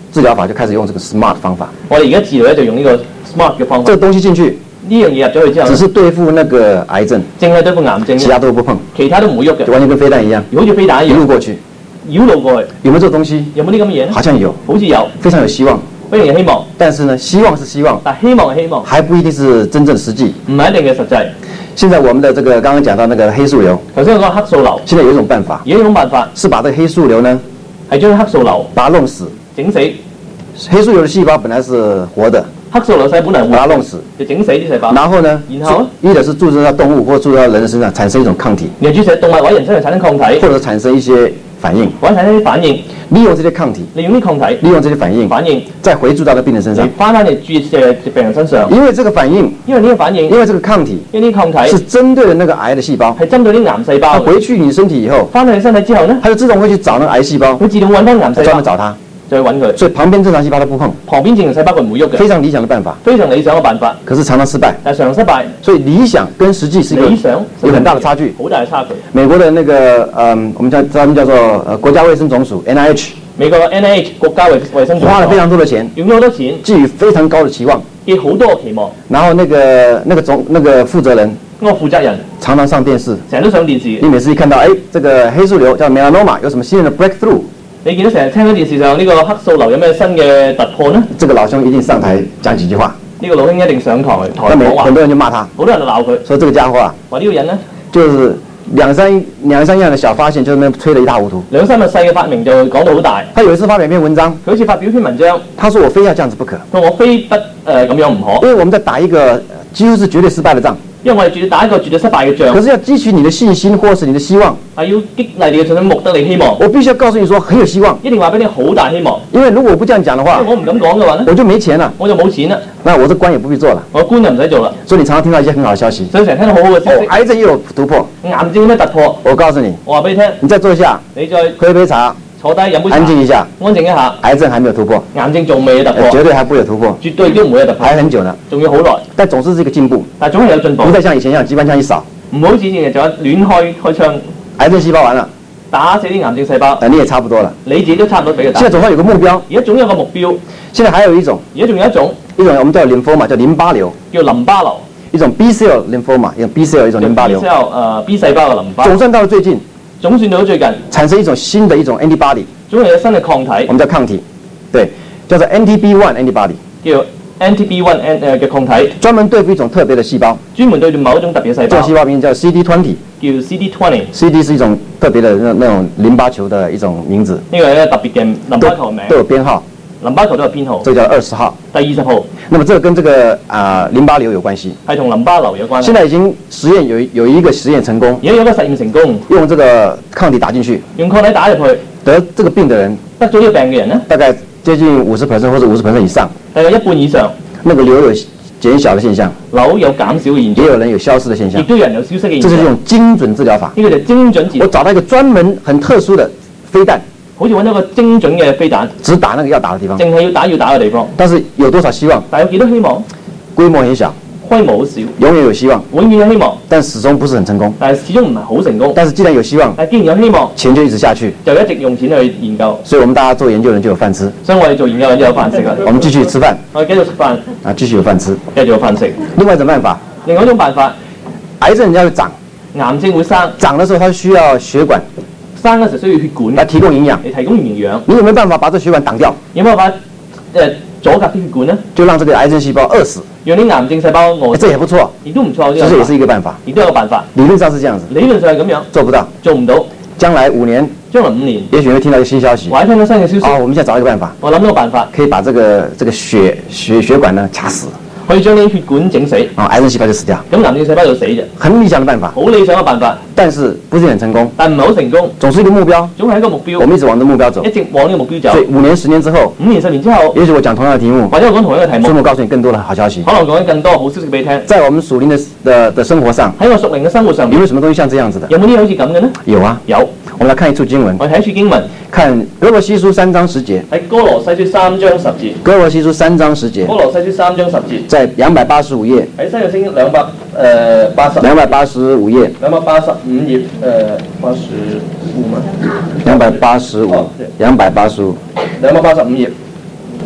治療法就開始用這個 SMART 方法。 我哋而家治療咧就用呢個 SMART 嘅方法。 這個東西進去， 呢樣嘢入咗去之後， 只是對付那個癌症， 淨係對付癌症， 其他都不碰， 其他都唔會喐嘅， 就完全跟飛彈一樣， 好似飛彈一樣一路過去。 繞路過去， 有沒有這個東西？ 有冇啲咁嘅嘢咧？ 好像有， 好似有， 非常有希望。 非常有希望。 但是呢，希望是希望， 但希望係希望， 還不一定是真正的實際。 唔係一定嘅實際。 現在我們的這個剛剛講到那個黑素瘤， 頭先我講黑素瘤， 現在有一種辦法， 有一種辦法是把這個黑素瘤呢， 係將黑素瘤把它弄死。 整死。 黑素瘤的細胞本來是活的， 黑素瘤細本來把它弄死， 就整死啲細胞。 然後呢， 然後一的是注射到動物或注射到人的身上，產生一種抗體， 然後注射動物或者人身上產生抗體， 或者產生一些反應， 或者產生啲反應， 利用這些抗體， 利用啲抗體， 利用這些反應， 反應再回注到那病人身上， 翻返嚟注射病人身上。 因為這個反應， 因為呢個反應， 因為這個抗體， 因為啲抗體是針對了那個癌的細胞， 係針對啲癌細胞。 它回去你身體以後， 翻到你身體之後呢， 它就自動會去找那個癌細胞， 佢自動揾翻癌細胞， 專門找它， 就去揾佢。 所以旁邊正常細胞都不碰， 旁邊正常細胞佢唔會喐嘅， 非常理想的辦法， 非常理想嘅辦法， 可是常常失敗， 但係常失敗。 所以理想跟實際是一個理想有很大的差距， 好大嘅差距。 美國的那個嗯，我們叫他們叫做呃國家衛生總署 N I H， 美國嘅 N I H 國家衛衛生總署花了非常多的錢， 用咗好多錢， 寄予非常高的期望， 寄好多嘅期望。 然後那個那個總那個負責人， 嗰個負責人常常上電視， 成日都上電視。 你每次一看到哎這個黑素瘤叫 melanoma 有什麼新的 breakthrough， 你見到成日聽到電視上呢個黑素瘤有咩新嘅突破呢？ 這個老兄一定上台講幾句話， 呢個老兄一定上台台那講話， 很多人就罵他， 好多人就鬧佢， 說這個家伙啊， 話呢個人呢， 就是兩三兩三樣的小發現就那麼吹得一塌糊塗。 兩三日細嘅發明就講到好大。 他有一次發表一篇文章， 佢好似發表一篇文章， 他說我非要這樣子不可， 佢話我非不誒咁、呃、樣唔可， 因為我們在打一個呃幾乎是絕對失敗的仗。 因為我哋絕對打一個絕對失敗嘅仗， 可是要激起你的信心或是你的希望， 係要激勵你嘅信心，目得你希望。 我必須要告訴你說很有希望， 一定話俾你好大希望。 因為如果我不這樣講的話， 因為我唔敢講嘅話呢， 我就沒錢了， 我就冇錢啦， 那我這官也不必做了， 我官就唔使做啦。 所以你常常聽到一些很好的消息， 所以成日聽到好好嘅消息， 哦，癌症又有突破， 癌症有咩突破？ 我告訴你， 我話俾你聽， 你再坐下， 你再喝一杯茶， 坐低飲杯茶， 安靜一下， 安靜一下， 癌症還沒有突破， 癌症仲未有突呃絕破， 對還不會有突破， 絕對都唔會有突破， 還很久呢， 仲要好耐， 但總之是一個進步， 但係總係有進步不，再像以前一樣機關槍一掃， 唔好似以前就亂開開槍癌症細胞完了， 打死啲癌症細胞， 呃，你也差不多了， 你自己都差唔多俾佢打。 現在總算有個目標， 而家總有個目標， 現在還有一種， 而家仲有一種一種我們叫淋巴叫淋巴瘤， 叫淋巴瘤， 一種 B cell lymphoma，一種 B cell 一種淋巴瘤 B，cell 誒 B 細胞嘅淋巴， 總算到了最近， 總算到最近產生一種新的一種 antibody， 總係有新嘅抗體我，們叫抗體，對，叫做 N T B one antibody， 叫 N T B one 誒嘅抗體， 專門對付一種特別的細胞， 專門對住某一種特別細這種胞， 細胞名叫 C D twenty， 叫 C D twenty， C D 是一種特別的那那種淋巴球的一種名字， 呢個係一個特別嘅淋巴球名， 都有編號， 淋巴球都有編號， 這個叫二十號。 第二十號那麼這個跟這個啊、呃、淋巴瘤有關係。 係同淋巴瘤有關係。 現在已經實驗有有一個實驗成功， 而家有一個實驗成功， 用這個抗體打進去， 用抗體打入去， 得這個病的人得咗呢個病嘅人呢， 大概接近五十 percent 或者五十 percent 以上， 大概一半以上， 那個瘤有減小的現象， 瘤有減少嘅現也象， 有人有消失的現象亦。都有人有消失嘅現象。 這是一種精準治療法。 呢個就係精準治療， 我找到一個專門很特殊的飛彈， 好似揾到個精準嘅飛彈， 只打那個要打的地方， 淨係要打要打嘅地方， 但是有多少希望？ 但係有幾多希望？ 規模很小， 規模好少， 永遠有希望， 永遠有希望， 但始終不是很成功。 但係始終唔係好成功。 但是既然有希望， 但係既然有希望， 錢就一直下去， 就一直用錢去研究， 所以我們大家做研究人就有飯吃。 所以我哋做研究人就有飯食啦。 我們繼續吃飯我哋繼續食飯， 啊，繼續有飯吃。 繼續有飯食。 另外一種辦法， 另外一種辦法， 癌症人家會長， 癌症會生， 長的時候它需要血管生嗰時需要血管來提供營養。 嚟提供營養。 你有沒有辦法把這血管擋掉， 有冇辦法誒阻隔啲血管呢？ 就讓這個癌症細胞餓死？ 讓啲癌症細胞餓哎，這也不錯， 亦都唔錯， 其實也是呢一個辦法。 個亦都有個辦法。 理論上是這樣子， 理論上係咁樣， 做不到。 做唔到。 將來五年， 將來五年， 也許會聽到一個新消息。 或者聽到新嘅消息， 哦，我們現在找一個辦法， 我諗到個辦法， 可以把這個這個血血血管呢卡死， 可以將啲血管整死， 啊、癌症細胞就死掉。 咁癌症細胞就死啫。 很理想的辦法， 好理想嘅辦法， 但是不是很成功， 但唔係好成功， 總是一個目標， 總係一個目標， 我們一直往這個目標走一。直往呢個目標走所以。五年、十年之後， 五年、十年之後， 也許我講同樣的題目， 或者我講同一個題目， 所以我告訴你更多的好消息。 可能講緊更多好消息俾你聽。 在我們屬靈的的的生活上， 喺我屬靈嘅生活上面， 有沒有什麼東西像這樣子的？ 有冇啲好似咁嘅呢？ 有啊， 有。 我們來看一處經文， 我睇一處經文， 看哥羅西書三章十節。 喺哥羅西書三章十節。 哥羅西書三章十節哥，羅西書三章十節， 在兩百八十五頁， 喺新約聖經兩百誒八十兩百八十五頁， 兩百八十五頁誒八十五嗎？ 兩百八十五，兩百八十五。 兩百八十五頁，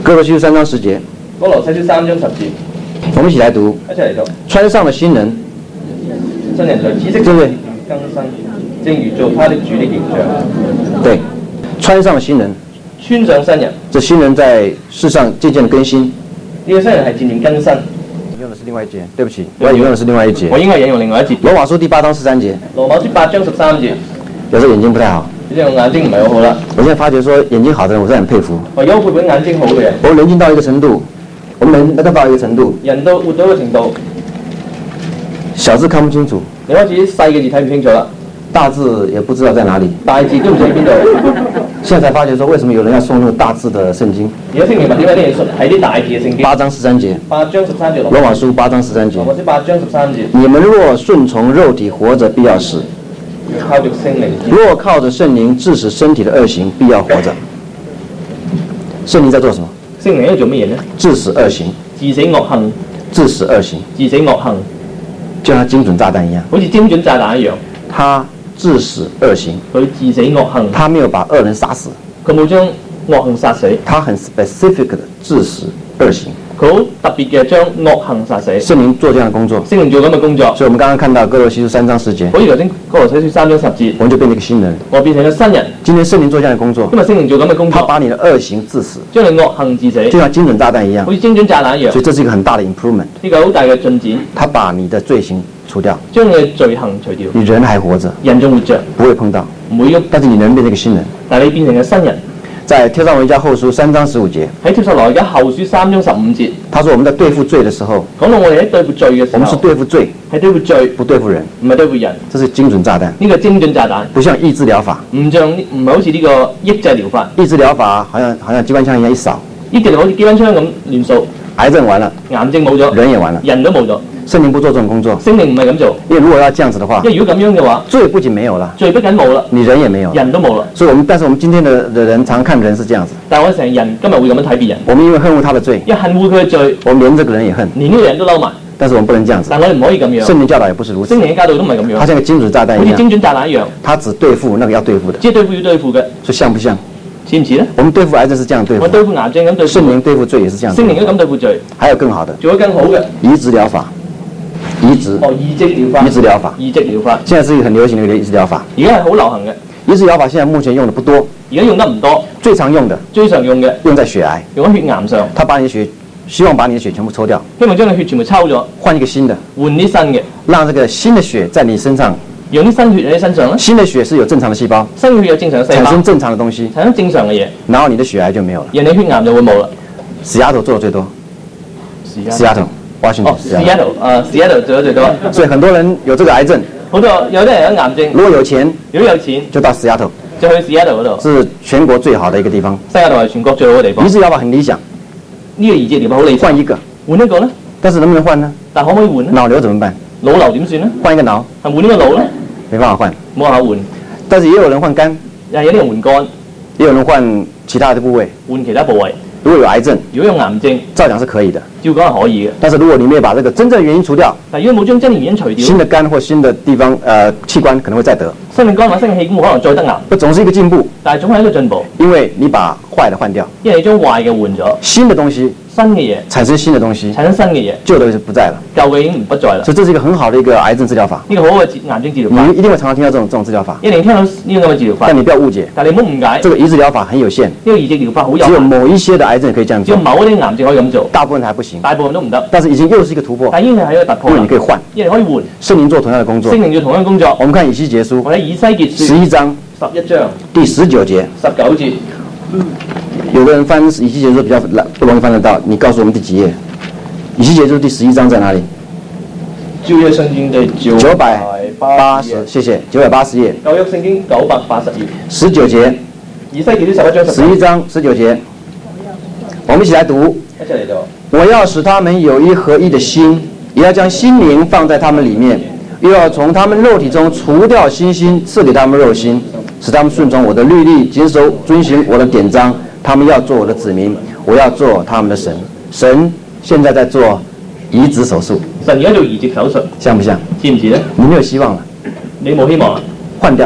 哥羅西書三章十節， 哥羅西書三章十節， 我們一起來讀。 一齊嚟讀。 穿上了新人， 新人在知識上更新，正如做他的主的形象。 對，穿上了新人。 穿上新人， 這新人在世上漸漸更新。 呢個新人係漸漸更新。 用的是另外一節，對不起，我引用的是另外一節。 我應該引用另外一節。 羅馬書第八章十三節。 羅馬書八章十三節。 有時候眼睛不太好。 呢隻眼睛唔係好好啦。 我現在發覺說眼睛好的人，我是很佩服。 我有佢本眼睛好嘅人。 我們人精到一個程度，我們人能到一個程度， 人都活到一個程度， 小字看不清楚， 你開始細嘅字睇唔清楚啦， 大字也不知道在哪裡， 大字都唔知喺邊度。 現在才發覺說，為什麼有人要送那個大字的聖經？ 而家先明白點解啲人睇啲大字嘅聖經。 八章十三節。 八章十三節。 羅馬書八章十三節。 羅馬書八章十三節。 你們若順從肉體活着，必要死； 靠着聖靈。 若靠着聖靈致死身體的惡行，必要活着。聖靈在做什麼？ 聖靈喺度做乜嘢呢？ 致死惡行。 致死惡行。 致死惡行。 致死惡行。 就像精準炸彈一樣。 好似精準炸彈一樣。他致死惡行。 佢致死惡行。 他沒有把惡人殺死。 佢冇將惡行殺死。 他很 specific 的致死惡行。 佢好特別嘅將惡行殺死。 聖靈做這樣的工作。 聖靈做咁嘅工作。 所以我們剛剛看到哥羅西書三章十節。 好似頭先哥羅西書三章十節。 我們就變成一個新人。 我變成咗新人。 今天聖靈做這樣的工作。 因為聖靈做咁嘅工作。 他把你的惡行致死。 將你惡行致死。 就像精準炸彈一樣。 好似精準炸彈一樣。 所以這是一個很大的 improvement。 呢個好大嘅進展。 他把你的罪行除掉。 將你嘅罪行除掉。 你人還活着。 人仲活着。 不會碰到。 唔會喐。 但是你人變成一個新人。 但係你變成咗新人。 在帖撒羅尼迦後書三章十五節， 喺帖撒羅尼迦後書三章十五節， 他說我們在對付罪的時候， 講到我哋喺對付罪嘅時候， 我們是對付罪， 係對付罪， 不對付人， 唔係對付人， 這是精準炸彈。 呢個精準炸彈， 不像抑制療法， 唔像唔係好似呢個抑制療法， 抑制療法好像好像機關槍一樣一掃， 抑制療好似機關槍咁亂掃， 癌症完了， 癌症冇咗， 人也完了， 人都冇咗。 聖靈不做這種工作， 聖靈唔係咁做， 因為如果要這樣子的話， 因為如果咁樣嘅話， 罪不僅沒有了， 罪不僅冇啦， 你人也沒有， 人都冇啦。 所以我們但是我們今天的的人常看人是這樣子， 但係我成人今日會咁樣睇別人， 我們因為恨惡他的罪， 一恨惡佢嘅罪， 我們連這個人也恨， 連呢個人都嬲埋。 但是我們不能這樣子， 但我哋唔可以咁樣。 聖靈教導也不是如此， 聖靈嘅教導都唔係咁樣， 它像個精準炸彈一樣， 好似精準炸彈一樣， 它只對付那個要對付的， 只係對付要對付嘅， 所以像不像？ 似唔似呢？ 我們對付癌症是這樣對付， 我對付癌症咁對付， 聖靈對付罪也是這樣， 聖靈都咁對付罪， 還有更好的， 做咗更好嘅移植療法。移植哦，移植療法， 移植療法， 移植療法， 現在是一個很流行的一個移植療法。 而家係好流行嘅。 移植療法現在目前用的不多， 而家用得唔多。 最常用的， 最常用嘅， 用在血癌， 用喺血癌上。 他把你的血，希望把你的血全部抽掉， 希望將你血全部抽咗， 換一個新的， 換啲新嘅， 讓這個新的血在你身上， 用啲新血喺你身上啦。 新的血是有正常的細胞， 新血有正常嘅細胞， 產生正常的東西， 產生正常嘅嘢， 然後你的血癌就沒有了， 人哋血癌就會冇啦。 西雅圖做的最多，西雅圖。 哦 ，Seattle， 呃 ，Seattle 做得最多， 所以很多人有這個癌症， 好多有啲人有癌症， 如果有錢， 如果有錢就到西雅圖， 就去 Seattle 嗰度， 是全國最好的一個地方。 西雅圖係全國最好嘅地方。 移植療法很理想， 呢個移植療法好理想， 換一個， 換一個呢？ 但是能不能換呢？ 但可唔可以換呢？ 腦瘤怎麼辦？ 腦瘤點算呢？ 換一個腦， 係換呢個腦呢？ 沒辦法換， 冇辦法換。 但是也有人換肝， 又有啲人換肝， 也有人換其他的部位， 換其他部位。 如果有癌症， 如果有癌症， 照講是可以的， 照講係可以嘅。 但是如果你沒有把這個真正原因除掉， 但如果冇將真正原因除掉， 新的肝或新的地方呃器官可能會再得。 新嘅肝或新嘅器官可能再得癌， 這總是一個進步， 但係總係一個進步， 因為你把壞的換掉， 因為你將壞嘅換咗， 新的東西新嘅嘢產生新的東西， 產生新嘅嘢， 舊的就不在了， 舊嘅已經唔不在啦。 所以這是一個很好的一個癌症治療法。 呢個好好嘅癌症治療法， 你一定會常常聽到這種這種治療法， 一定聽到呢種咁嘅治療法。 但你不要誤解， 但你唔好誤解， 這個移植療法很有限， 呢個移植療法好有只有限， 某一些的癌症可以這樣做， 只有某一啲癌症可以咁做， 大部分還不行， 大部分都唔得。 但是已經又是一個突破， 但已經係一個突破啦因為你，可以換， 因為可以換， 聖靈做同樣的工作聖。靈做同樣嘅工作。 我們看以西結書我喺以西結書十一章十一章第十九節， 十九節， 有的人翻以西結書比較難不容易翻得到，你告訴我們第幾頁？以西結書第十一章在哪裡？ 舊約聖經的九百八十，謝謝，九百八十頁。 舊約聖經九百八十頁， 十九節， 以西結書十一章十十一章十九節，我們一起來讀。 一齊嚟到。 我要使他們有一合一的心，也要將心靈放在他們裡面，又要從他們肉體中除掉腥心，賜給他們肉心，使他們順從我的律例，謹守遵行我的典章。他們要做我的子民，我要做他們的神。神現在在做移植手術， 神而家做移植手術， 像不像？ 似唔似呢？ 你沒有希望了， 你冇希望啦， 換掉，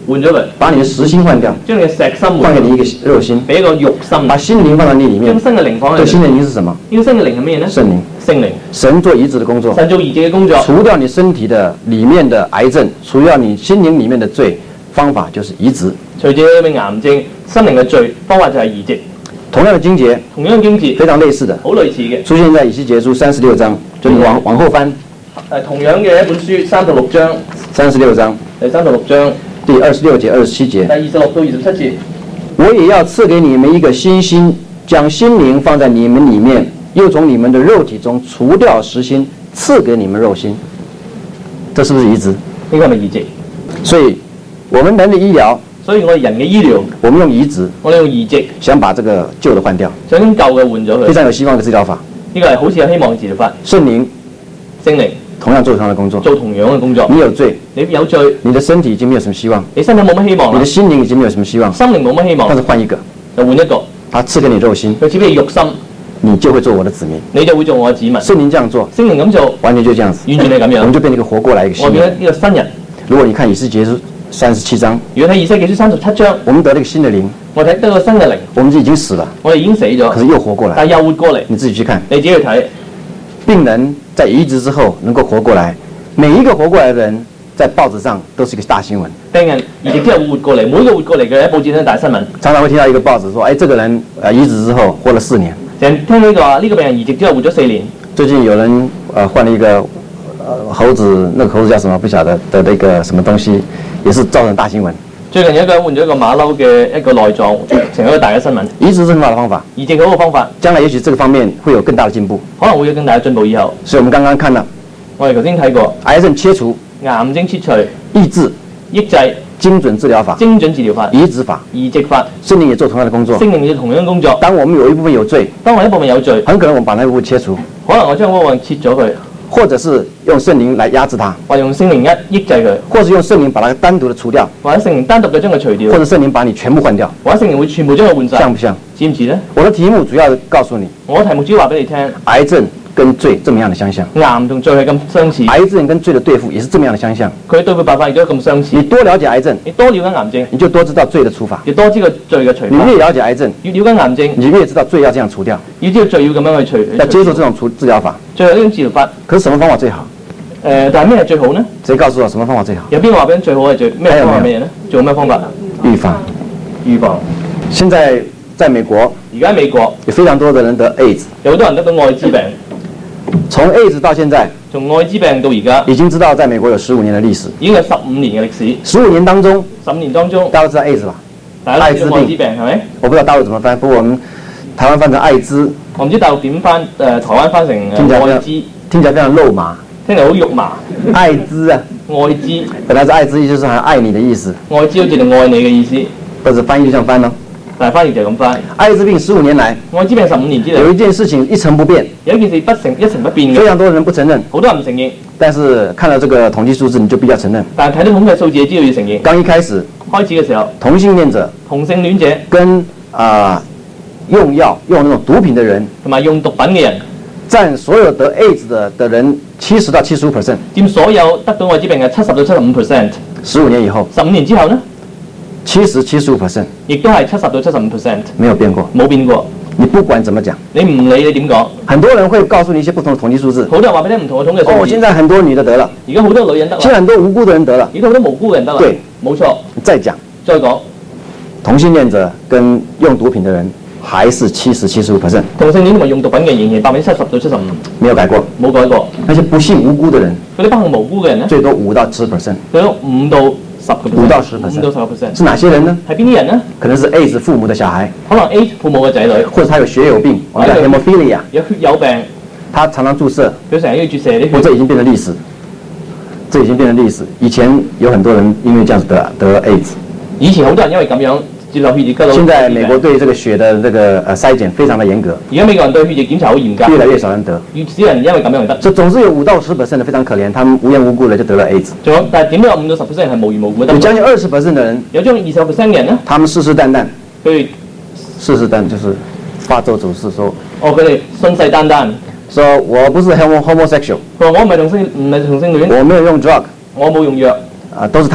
換咗佢， 把你的實心換掉， 將你嘅石心換咗， 換給你一個肉心， 俾一個肉心， 把心靈放到你裡面。 將新嘅靈放喺這度。 新的靈是什麼？ 呢個新嘅靈係咩咧？ 聖靈。 聖靈。 神做移植的工作， 神做移植嘅工作， 除掉你身體的裡面的癌症，除掉你心靈裡面的罪，方法就是移植。 除咗你嘅癌症、心靈嘅罪，方法就係移植。 同樣的經節， 同樣嘅經節， 非常類似的， 好類似嘅， 出現在以西結書三十六章，就你往往後翻。 誒，同樣嘅一本書，三十六章。 三十六章。 第三十六章。 第二十六節、二十七節。 第二十六到二十七節。 我也要賜給你們一個新心，將心靈放在你們裡面，又從你們的肉體中除掉實心，賜給你們肉心。這是不是移植？ 呢個係咪移植？ 所以，我們人的醫療， 所以我哋人嘅醫療， 我們用移植， 我哋用移植， 想把這個舊的換掉， 想將舊嘅換咗佢。 非常有希望嘅治療法。 呢個係好似有希望嘅治療法。 聖靈， 聖靈同樣做同樣的工作， 做同樣嘅工作。 你有罪， 你有罪， 你的身體已經沒有什麼希望， 你身體冇乜希望啦， 你的心靈已經沒有什麼希望， 心靈冇乜希望， 但是換一個， 就換一個， 他賜給你肉心， 佢賜俾你肉心， 你就會做我的子民， 你就會做我嘅子民。 聖靈這樣做， 聖靈咁做， 完全就這樣子， 完全係咁樣， 我們就變成一個活過來一個新我變人。 咗呢個新人。 如果你看以西結書三十七章， 如果睇以西結書三十七章， 我們得了一個新的靈， 我睇得個新嘅靈， 我們已經死了， 我哋已經死咗， 可是又活過來， 但係又活過嚟， 你自己去看， 你自己去睇。 病人在移植之後能夠活過來，每一個活過來的人，在報紙上都是一個大新聞。 病人移植之後活過嚟，每一個活過嚟嘅喺報紙都係大新聞。 常常會聽到一個報紙說，哎，這個人呃移植之後活了四年。 成日聽呢個話，呢個病人移植之後活咗四年。 最近有人呃換了一個呃猴子，那個猴子叫什麼不曉得的那個什麼東西，也是造成大新聞。 最近有一個人換咗一個馬騮嘅一個內臟，成一個大嘅新聞。 移植是很好的方法， 移植好嘅方法， 將來也許這個方面會有更大的進步， 可能會有更大嘅進步以後。 所以我們剛剛看了， 我哋頭先睇過， 癌症切除、 癌症切除、 抑制、 抑制、 精準治療法、 精準治療法、 移植法、 移植法， 聖靈也做同樣的工作。 聖靈也同樣工作。 當我們有一部分有罪， 當我一部分有罪， 很可能我們把那部分切除， 可能我將嗰部分切咗佢， 或者是用聖靈來壓制它， 或用聖靈一抑制佢， 或者用聖靈把它單獨的除掉， 或者聖靈單獨嘅將佢除掉， 或者聖靈把你全部換掉， 或者聖靈會全部將佢換晒， 像不像？ 似唔似呢？ 我的題目主要告訴你， 我題目主要話俾你聽， 癌症跟罪這麼樣的相像， 癌同罪係咁相似， 癌症跟罪的對付也是這麼樣的相像。 佢對付辦法亦都咁相似。 你多了解癌症， 你多了解癌症， 你就多知道罪的除法； 要多知個罪嘅除法。 你越了解癌症， 越了解癌症， 你越知道罪要這樣除掉， 要知道罪要咁樣去除。 要接受這種除治療法。 最後呢種治療法， 可是什麼方法最好？ 誒、呃，但係咩係最好呢？ 誰告訴我什麼方法最好？ 有邊個話俾人最好係最咩方法咩嘢呢？做咩方法？ 預防。 預防。 現在在美國， 而家喺美國有非常多的人得 AIDS， 有好多人得到愛滋病。 從 AIDS 到現在， 從愛滋病到而家， 已經知道在美國有十五年的歷史。 已經有十五年嘅歷史。 十五年當中， 十五年當中， 大家都知道 AIDS 吧？ 大家都知道愛滋病係咪？ 我不知道大陸怎麼翻，不過我們台灣翻成艾滋。 我唔知大陸點翻，誒、呃、台灣翻成誒愛滋， 聽起來非常肉麻。 聽嚟好肉麻。 艾滋啊， 愛滋。 本來是艾滋意，就是好像愛你的意思。 愛滋好似係愛你嘅意思， 或者翻譯就這樣翻咯。 但係翻譯就係咁翻。 艾滋病十五年來， 愛滋病十五年之內， 有一件事情一成不變， 有一件事不成一成不變嘅， 非常多人不承認， 好多人唔承認。 但是看到這個統計數字，你就必須要承認。 但係睇到統計數字，你知道要承認。 剛一開始， 開始嘅時候， 同性戀者、 同性戀者跟啊、呃、用藥用那種毒品的人， 同埋用毒品嘅人， 佔所有得 AIDS 的的人七十到七十五 percent， 佔所有得到愛滋病嘅七十到七十五 percent。 十五年以後， 十五年之後呢？ 七十、七十五 percent， 亦都係七十到七十五 percent， 沒有變過， 冇變過。 你不管怎麼講， 你唔理你點講， 很多人會告訴你一些不同的統計數字。 好多人話俾你唔同嘅統計數字。 哦，現在很多女的得了， 而家好多女人得啦， 現在很多無辜的人得了， 而家好多無辜嘅人得啦。 對， 冇錯。 再講， 再講， 同性戀者跟用毒品的人還是七十、七十五 percent， 同性戀同埋用毒品嘅仍然百分之七十到七十五， 沒有改過， 冇改過。 那些不幸無辜的人， 嗰啲不幸無辜嘅人呢？ 最多五到十 percent， 最多五到十個 percent， 五到十 percent， 五到十個 percent。 是哪些人呢？ 係邊啲人呢？ 可能是 AIDS 父母的小孩， 可能 A 父母嘅仔女， 或者他有血友病，我們叫 hemophilia， 有血友病， 他常常注射， 佢成日要注射啲不過這血。 已經變成歷史，這已經變成歷史。以前有很多人因為這樣子得得 AIDS， 以前好多人因為咁樣接受血液得到。 現在美國對這個血的這個呃篩檢非常的嚴格， 而家美國人對血液檢查好嚴格， 越來越少人得。 越少人因為咁樣得。 這總是有五到十 percent 的非常可憐，他們無緣無故的就得了 AIDS。 仲有，但係點都有五到十 percent 係無緣無故得有。將近二十 percent 的人， 有將二十 percent 嘅人呢， 他們世世代代， 佢哋世世代代就是發咒詛誓說， 哦佢哋信誓旦旦， 說我不是 homo homosexual， 佢話我唔係同性唔係同性戀， 我沒有用 drug， 我冇用藥， 啊、呃，都是他啦，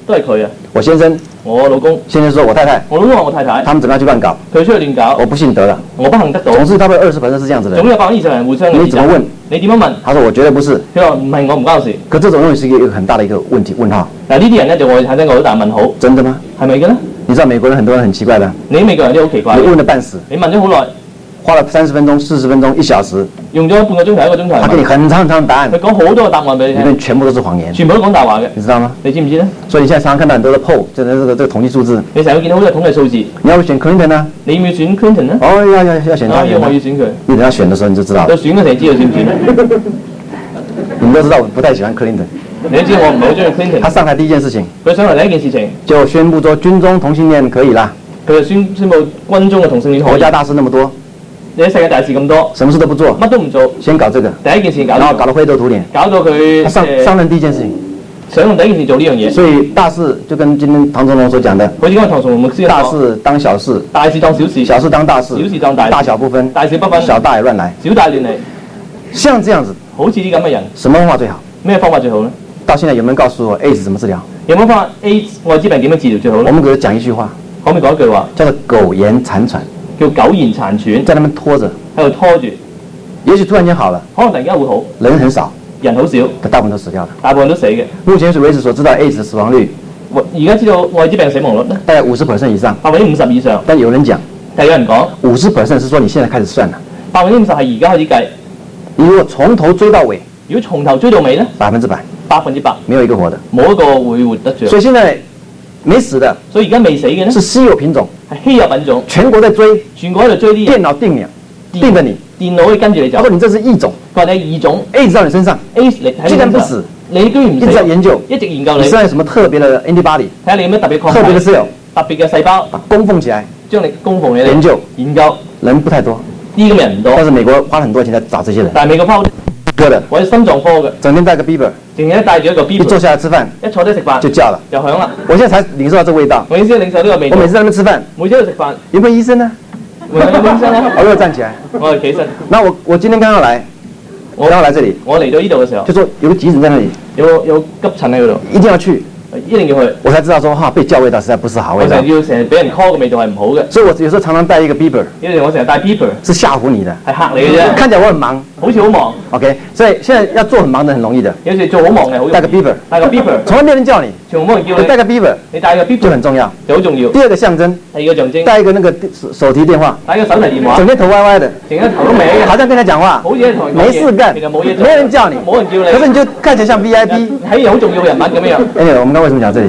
都係佢啊。 我先生， 我老公， 先生說我太太， 我老公話我太太， 他們怎麼樣去亂搞？ 佢出去亂搞， 我不幸得了。 我不幸得到。 總之，他們二十 percent 是這樣子的。 總有百分之二十人互相嘅。 你怎麼問？ 你點樣問？ 他說我絕對不是。 佢話唔係我唔關我事。 可這種東西是一個很大的一個問題問號。 嗱呢啲人咧就會產生個好大問號。 真的嗎？ 係咪嘅咧？ 你知道美國人很多人很奇怪的。 你美國人都好奇怪。 你問了半死。 你問咗好耐。 花了三十分鐘、四十分鐘、一小時， 用咗半個鐘頭、一個鐘頭。 他給你很長很長的答案， 佢講好多個答案俾你聽， 裡面全部都是謊言， 全部都講大話嘅， 你知道嗎？ 你知唔知咧？ 所以你現在常常看到很多的 poll，即係這個這個統計數字。 你成日會見到好多統計數字。 你要不選 Clinton 啊？ 你要唔要選 Clinton 咧？ 哦，要要要選他。 要我要選佢。 你等下選的時候你就知道了。 到選嘅時候知道選唔選。 你們都知道我不太喜歡 Clinton。 你都知道我唔係好中意 Clinton。 他上台第一件事情， 佢上嚟第一件事情就宣布說軍中同性戀可以啦。 佢就宣宣布軍中嘅同性戀可以。 國家大事那麼多。 你喺世界大事咁多， 什麼事都不做， 乜都唔做， 先搞這個， 第一件事搞， 然後搞到灰頭土臉， 搞到佢上上任第一件事情， 上任第一件事做呢樣嘢。 所以大事就跟今天唐崇榮所講的， 好似今日唐崇榮牧師講， 大事當小事， 大事當小事， 小事當大事， 小事當大事， 大小不分， 大小不分， 小大也亂來， 小大亂嚟。 像這樣子， 好似啲咁嘅人， 什麼方法最好？ 咩方法最好呢？ 到現在有沒有人告訴我 AIDS 怎麼治療？ 有冇方法 AIDS 愛滋病點樣治療最好呢？ 我們給佢講一句話， 可唔可以講一句話？ 叫做苟延殘喘， 叫苟延殘喘， 在那邊拖着。 喺度拖住， 也許突然間好了， 可能突然間會好， 人很少， 人好少， 可大部分都死掉了。 大部分都死嘅。 目前為止所知道 AIDS 死亡率， 而家知道愛滋病死亡率咧， 大概五十 percent 以上， 百分之五十以上。 但有人講， 但有人講五十 percent 是說你現在開始算了， 百分之五十係而家開始計。 你如果從頭追到尾， 如果從頭追到尾咧， 百分之百， 百分之百， 沒有一個活的， 冇一個會活得著。 所以現在沒死的， 所以而家未死嘅咧， 是稀有品種， 係稀有品種， 全國在追， 全國喺度追啲電腦定你，定着你。 電腦可以跟住你走。 他說你這是異種， 佢話你係異種 ，AIDS 到你身上 ，AIDS 你喺你竟然身上， 不死， 你居然唔一直在研究， 一直研究你， 你身上有什麼特別的 antibody， 睇下你有咩特別抗特別的 cell， 特別嘅細胞， 把供奉起來， 將你供奉起嚟研究， 研究， 人不太多， 呢咁嘅人唔多， 但是美國花了很多錢在找這些人， 但係美國拋割的， 或者心臟科嘅， 整天帶個 Bieber， 淨係帶住一個 B， 一坐下來吃飯， 一坐低食飯就叫了， 就響啦。 我現在才領受到這個味道， 我意思係領受呢個味道。 我每次在那邊吃飯， 每次喺度食飯， 有沒有醫生呢？ 有冇醫生咧？ 我又站起來， 我係起身， 那我我今天剛剛來，我剛剛來這裡， 我嚟到呢度嘅時候， 就說有個急診在那裡， 有有急診喺嗰度， 一定要去， 一定要去。 我才知道說哈被叫味道實在不是好味道我成，日要成日俾人 call 嘅味道係唔好嘅， 所以我有時候常常帶一個 Bieber， 因為我成日帶 Bieber 是嚇唬你的， 係嚇你嘅啫， 看起來我很忙好似好忙。 ，OK，所以現在要做很忙的很容易的， 有時做好忙嘅好容易帶個 Bieber， 帶個 Bieber， 從來沒有人叫你， 全部冇人叫你帶你， 個 Bieber 你帶個就 Bieber 很重要。 就好重要。 第二個象徵， 第二個象徵， 帶一個那個手手提電話， 帶個手提電話， 整天頭歪歪的， 成日頭都歪嘅， 好像跟他講話， 好似喺同人講嘢沒事幹， 其實冇嘢做， 沒人叫你， 冇人叫你， 可是你就看起來像 V I P。 喺好重要嘅人物咁樣。 哎，我們剛為什麼講這裡？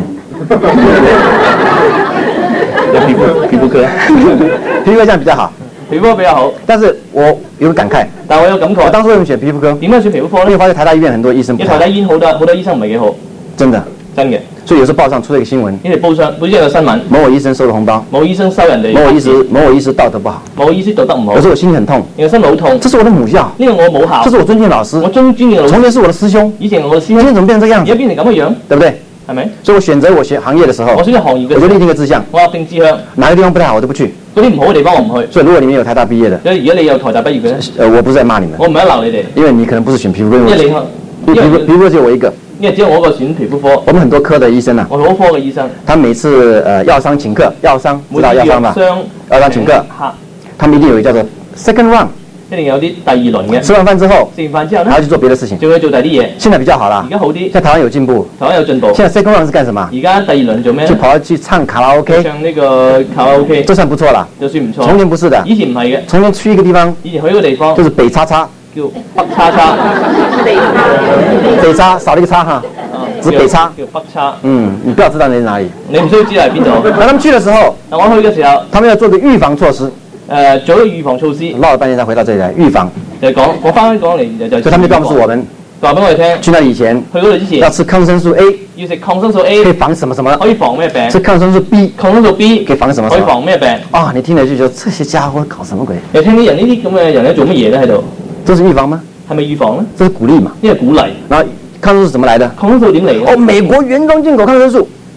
有皮膚皮膚科， 皮膚科這樣比較好， 皮膚科比較好， 但是我有個感慨， 但係我有感慨， 我當初為什麼選皮膚科？ 點解選皮膚科咧？ 因為發現台大醫院很多醫生不好， 因為台大醫院好多好多醫生唔係幾好， 真的， 真嘅。 所以有時候報上出了一個新聞， 呢條報上本身有個新聞， 某某醫生收了紅包， 某醫生收人哋， 某某醫師某某醫師道德不好， 某醫師道德唔好， 有時候我心裡很痛， 然後心好痛。 這是我的母校， 呢個我母校， 這是我尊敬的老師我，尊尊敬嘅老師， 從前是我的師兄， 以前我嘅師兄， 今天怎麼變成這樣子？ 而家變成咁嘅樣， 對不對？ 係咪？ 所以我選擇我學行業的時候， 我選擇行業嘅時候我就立定個志向， 我立定志向， 哪個地方不太好我都不去。 嗰啲唔好嘅地方我唔去。 所以如果你們有台大畢業的， 所以而家你有台大畢業嘅咧， 呃，我不是在罵你們， 我唔係一鬧你哋， 因為你可能不是選皮膚科，因為因為你皮膚皮膚科只有我一個， 因為只有我一個選皮膚科， 我們很多科的醫生啊， 我好科嘅醫生， 他每次呃藥商請客，藥商知道藥商吧？ 商藥商請客， 客， 他們一定有一個叫做 second round， 一定有啲第二輪嘅。 吃完飯之後， 食完飯之後咧， 還要去做別的事情。 仲要做第啲嘢。 現在比較好啦而，家好啲， 現在台灣有進步。 台灣有進步。 現在 second round 是幹什麼？ 而家第二輪做咩咧？ 就跑去唱卡拉 OK， 唱呢個卡拉 OK， 這算不錯啦。 就算唔錯。 從前不是的， 以前唔係嘅， 從前去一個地方以前去一個地方就是北叉叉， 叫北叉叉， 北叉少了一個叉哈， 啊指北叉。 叫北叉。 嗯，你不要知道那是哪裡。 你唔需要知道係邊度。 那他們去的時候， 但我去嘅時候， 他們要做個預防措施， 誒做咗預防措施， 繞了半天才回到這裡來預防。 就係講我翻香港嚟就就。 所以他們就告訴我們， 話俾我哋聽， 去那裡以前去嗰度之前要吃抗生素 A， 要食抗生素 A， 可以防什麼什麼； 可以防咩病？ 吃抗生素 B， 抗生素 B 可以防什麼可以什麼。 防咩病？ 啊，你聽了就覺得這些家伙搞什麼鬼？ 你聽啲人呢啲咁嘅人咧做乜嘢咧喺度？ 這是預防嗎？ 係咪預防咧？ 這是鼓勵嘛？ 呢係鼓勵。 然後抗生素是怎麼來的？ 抗生素點嚟嘅？ 哦，美國原裝進口抗生素，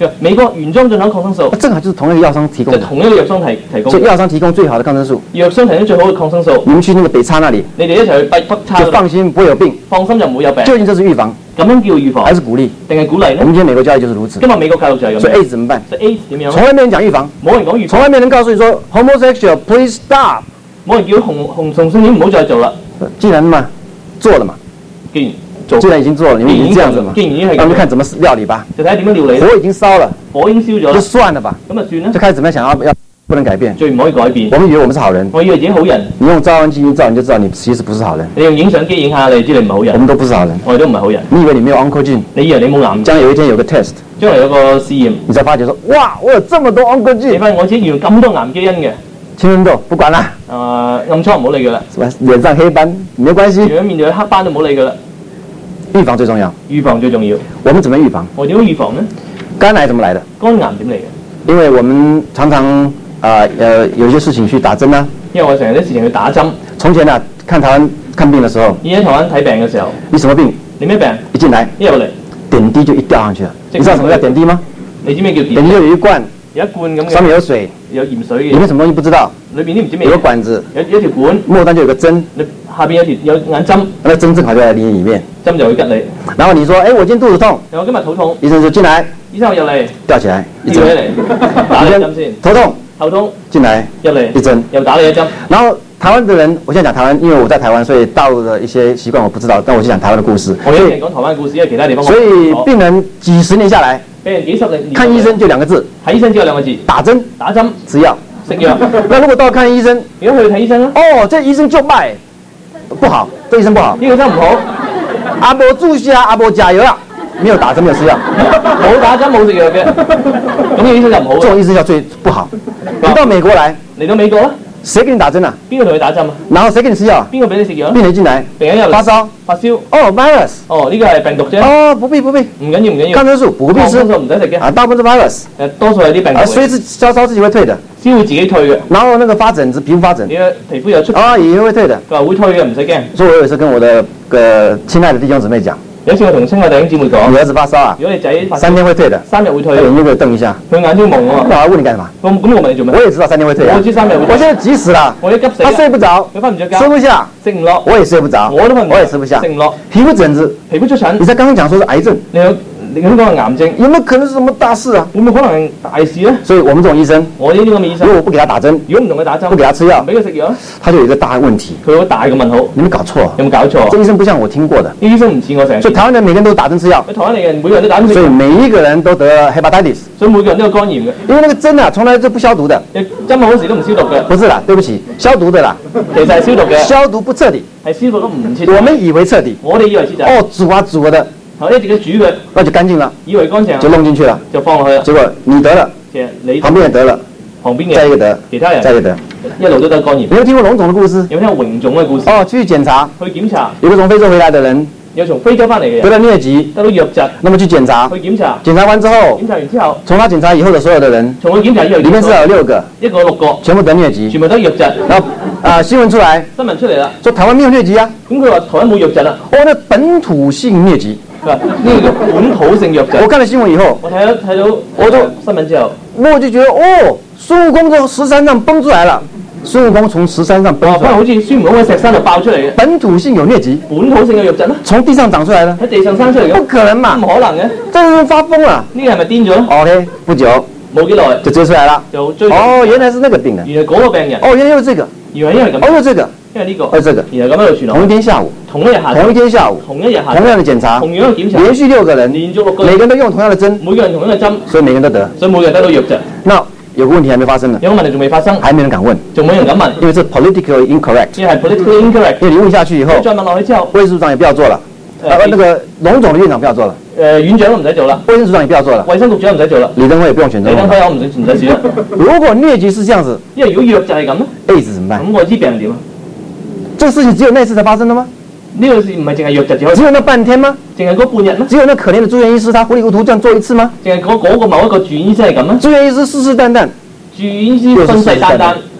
佢話美國原裝進口抗生素， 正好就是同一個藥商提供的， 就同一個藥商提提供， 所以藥商提供最好的抗生素， 藥商提供最好嘅抗生素。 你們去那個北叉那裡， 你哋一齊去北北叉， 就放心不會有病， 放心就唔會有病。 究竟這是預防， 咁樣叫預防， 還是鼓勵？ 定係鼓勵呢？ 我們今天美國教育就是如此。 今日美國教育就係咁。 所以 AIDS 怎麼辦？ 所以 AIDS 點樣？ 從來沒人講預防， 冇人講預防， 從來沒人告訴你說 homosexual please stop， 冇人叫紅紅同性戀唔好再做啦。 既然嘛做了嘛， 既然做， 既然已經做了，你們已經這樣子嘛， 既然已經係， 那我們看怎麼料理吧。 就睇下點樣料理。 火已經燒了， 火已經燒咗啦， 就算了吧， 咁就算啦。 就開始怎麼樣想要要不能改變， 最唔可以改變。 我們以為我們是好人， 我以為自己好人。 你用照相機一照，你就知道你其實不是好人。 你用影相機影下，你知你唔係好我們人。 都不是好人， 我哋都唔係好人。 你以為你沒有 Uncle Jim， 你以為你冇癌， 將來有一天有個 test， 將來有個試驗， 你才發覺說，哇，我有這麼多 Uncle 你 Jim， 發現我自己原來咁多癌基因嘅。 青春痘不管啦， 誒、呃、暗瘡唔好理佢啦， 是吧？臉上黑斑沒關係， 如果面對黑斑都唔好理佢啦。 預防最重要。 預防最重要。 我們怎麼預防？ 我點樣預防呢？ 肝癌怎麼來的？ 肝癌點嚟嘅？ 因為我們常常啊呃有一些事情去打針啦、啊。 因為我成日啲事情去打針。 從前啊，看台灣看病的時候， 以前喺台灣睇病嘅時候， 你什麼病？ 你咩病？ 一進來一入嚟， 點滴就一掉上去了。你知道什麼叫點滴嗎？ 你知咩叫點滴？ 點滴就有一罐， 有一罐咁嘅， 上面有水， 有鹽水嘅。 裡面什麼東西不知道？ 裏邊啲唔知咩。 有個管子， 有有一條管， 末端就有個針， 你下邊有條有眼針， 那針正好就在你裡面， 針就會吉你。 然後你說，哎，我今天肚子痛， 我今日肚痛， 醫生就進來， 醫生我入嚟， 吊起來一針， 吊起嚟，打你一針先。 頭痛， 頭痛， 進來入嚟一針， 又打你一針。 然後台灣的人，我現在講台灣，因為我在台灣，所以大陸的一些習慣我不知道，但我就講台灣的故事。 我以前講台灣故事，因為其他地方我所以病人幾十年下來， 俾人幾十年看醫生就兩個字， 睇醫生只有兩個字， 打針、 打針、 吃藥。 食藥。 那如果到看醫生， 如果去睇醫生咧， 哦，這醫生就賣不好，這醫生不好， 呢個真唔好。 阿伯注射啊，阿伯加油啊，沒有打針，沒有吃藥， 冇打針冇食藥嘅，咁呢個醫生就唔好。 這種醫生叫最不好。你到美國來， 嚟到美國啦， 誰給你打針啊？ 邊個同你打針啊？ 然後誰給你吃藥啊？ 邊個俾你食藥啊？ 病人進來， 病人入嚟發燒， 發燒， 哦 virus， 哦呢個係病毒啫， 哦不必不必， 唔緊要唔緊要， 抗生素不必吃抗生素唔使食嘅， 啊，大部分是 virus， 誒多數係啲病毒啊， 嚟， 所以是燒燒自己會退的， 先會自己退嘅。 然後那個發疹子，皮膚發疹你，嘅皮膚有出， 啊也會退的。 佢話會退嘅，唔使驚。 所以我有一次跟我的個親愛的弟兄姊妹講， 有一次我同親愛弟兄姊妹講， 你兒子發燒啊， 如果你仔發三天會退的， 三日會退他，眼睛給我瞪一下， 佢眼睛蒙我， 那我要問你幹什麼？ 咁咁我問你做咩？ 我也知道三天會退啊我，知三日會退， 我現在急死了， 我一急死他啦， 睡不着， 佢瞓唔着覺， 吃不下， 食唔落， 我也睡不着， 我都瞓唔， 我也吃不下食，唔落， 皮膚疹子， 皮膚出疹你，才剛剛講說是癌症， 你有你咁講係癌症， 有沒有可能是什麼大事啊？ 有冇可能係大事咧？ 所以我們這種醫生， 我呢啲咁嘅醫生如果，我不給他打針， 如果唔同佢打針， 不給他吃藥唔，俾佢食藥， 他就有一個大問題， 佢好大嘅問號， 你們搞錯， 有冇搞錯？ 這醫生不像我聽過的， 呢醫生唔似我成日， 所以台灣人每個人都是打針吃藥， 喺台灣嚟嘅人每個人都打針食藥， 所以每一個人都得 hepatitis， 所以每個人都有肝炎嘅， 因為那個針啊，從來就不消毒的， 針好時都唔消毒嘅， 不是啦，對不起，消毒的啦， 其實係消毒嘅， 消毒不徹底， 係消毒都唔徹底。 我們以為徹底， 我哋以為徹底， 哦，煮啊煮的， 我一直嘅煮佢， 那就乾淨了， 以為乾淨就弄進去了， 就放落去啦。 結果你得了， 其實你旁邊人得了， 旁邊嘅再一個得， 其他人再一個得， 一路都得肝炎。 你有聽過龍種的故事？ 有冇聽過榮總嘅故事？ 哦，去檢查， 去檢查， 有個從非洲回來的人有從非洲翻嚟嘅得人了瘧疾， 得到瘧疾， 那麼去檢查， 去檢查， 檢查完之後， 檢查完之後， 從他檢查以後的所有的人， 從佢檢查以後， 裡面至少有六個， 一個六個， 全部得瘧疾， 全部都瘧疾。 然後啊、呃、新聞出來， 新聞出嚟啦， 說台灣沒有瘧疾啊， 咁佢話台灣冇瘧疾啦， 哦，那本土性瘧疾， 佢話呢個叫本土性瘧疾。 我看了新聞以後， 我睇咗睇到我都新聞之後， 那我就覺得哦，孫悟空從石山上蹦出來了，孫悟空從石山上蹦哇！ 出來， 可能好似孫悟空喺石山度爆出嚟嘅， 本土性有瘧疾， 本土性嘅瘧疾咧， 從地上長出來的， 喺地上生出嚟嘅， 不可能嘛唔，可能嘅， 這個人發瘋了。 呢個係咪癲咗？ OK，不久冇幾耐就追出來了， 就追， 哦，原來是那個病人， 原來嗰個病人， 哦，原來又是這個， 原來因為咁， 哦，又這個， 因為呢個， 哦，這個， 然後咁喺度傳落同一天下午， 同一日下同一晝， 天下午， 同一日下同晝， 樣的檢查， 同樣嘅檢查， 連續六個人， 連續六個人， 每個人都用同樣的針， 每個人同樣嘅針， 所以每個人都得。 所以每個人得到瘧疾。 那有個問題還沒發生呢， 有個問題仲未發生， 還沒人敢問， 仲冇人敢問， 因為這 politically incorrect， 因為係 politically incorrect。 因為你問下去以後， 再問落去之後， 衛生署長也不要做了，呃，那個龍總的院長不要做了， 誒院長都唔使做啦， 衛生署長也不要做了， 衛生局長唔使做啦， 李登輝也不用選總統。 李登輝我唔使唔使選啦。 如果瘧疾是這樣子因為如果瘧疾係咁咧， ，AIDS 怎麼辦？ 咁我知病人點啊？ 這個事情只有那次才發生的嗎？ 呢個事唔係淨係瘧疾至可以， 只有那半天嗎？ 淨係嗰半日咩？ 只有那可憐的住院醫師他糊裡糊塗這樣做一次嗎？ 淨係嗰嗰個某一個住院醫師係咁啊？ 住院醫師世世代代， 住院醫師信誓旦旦，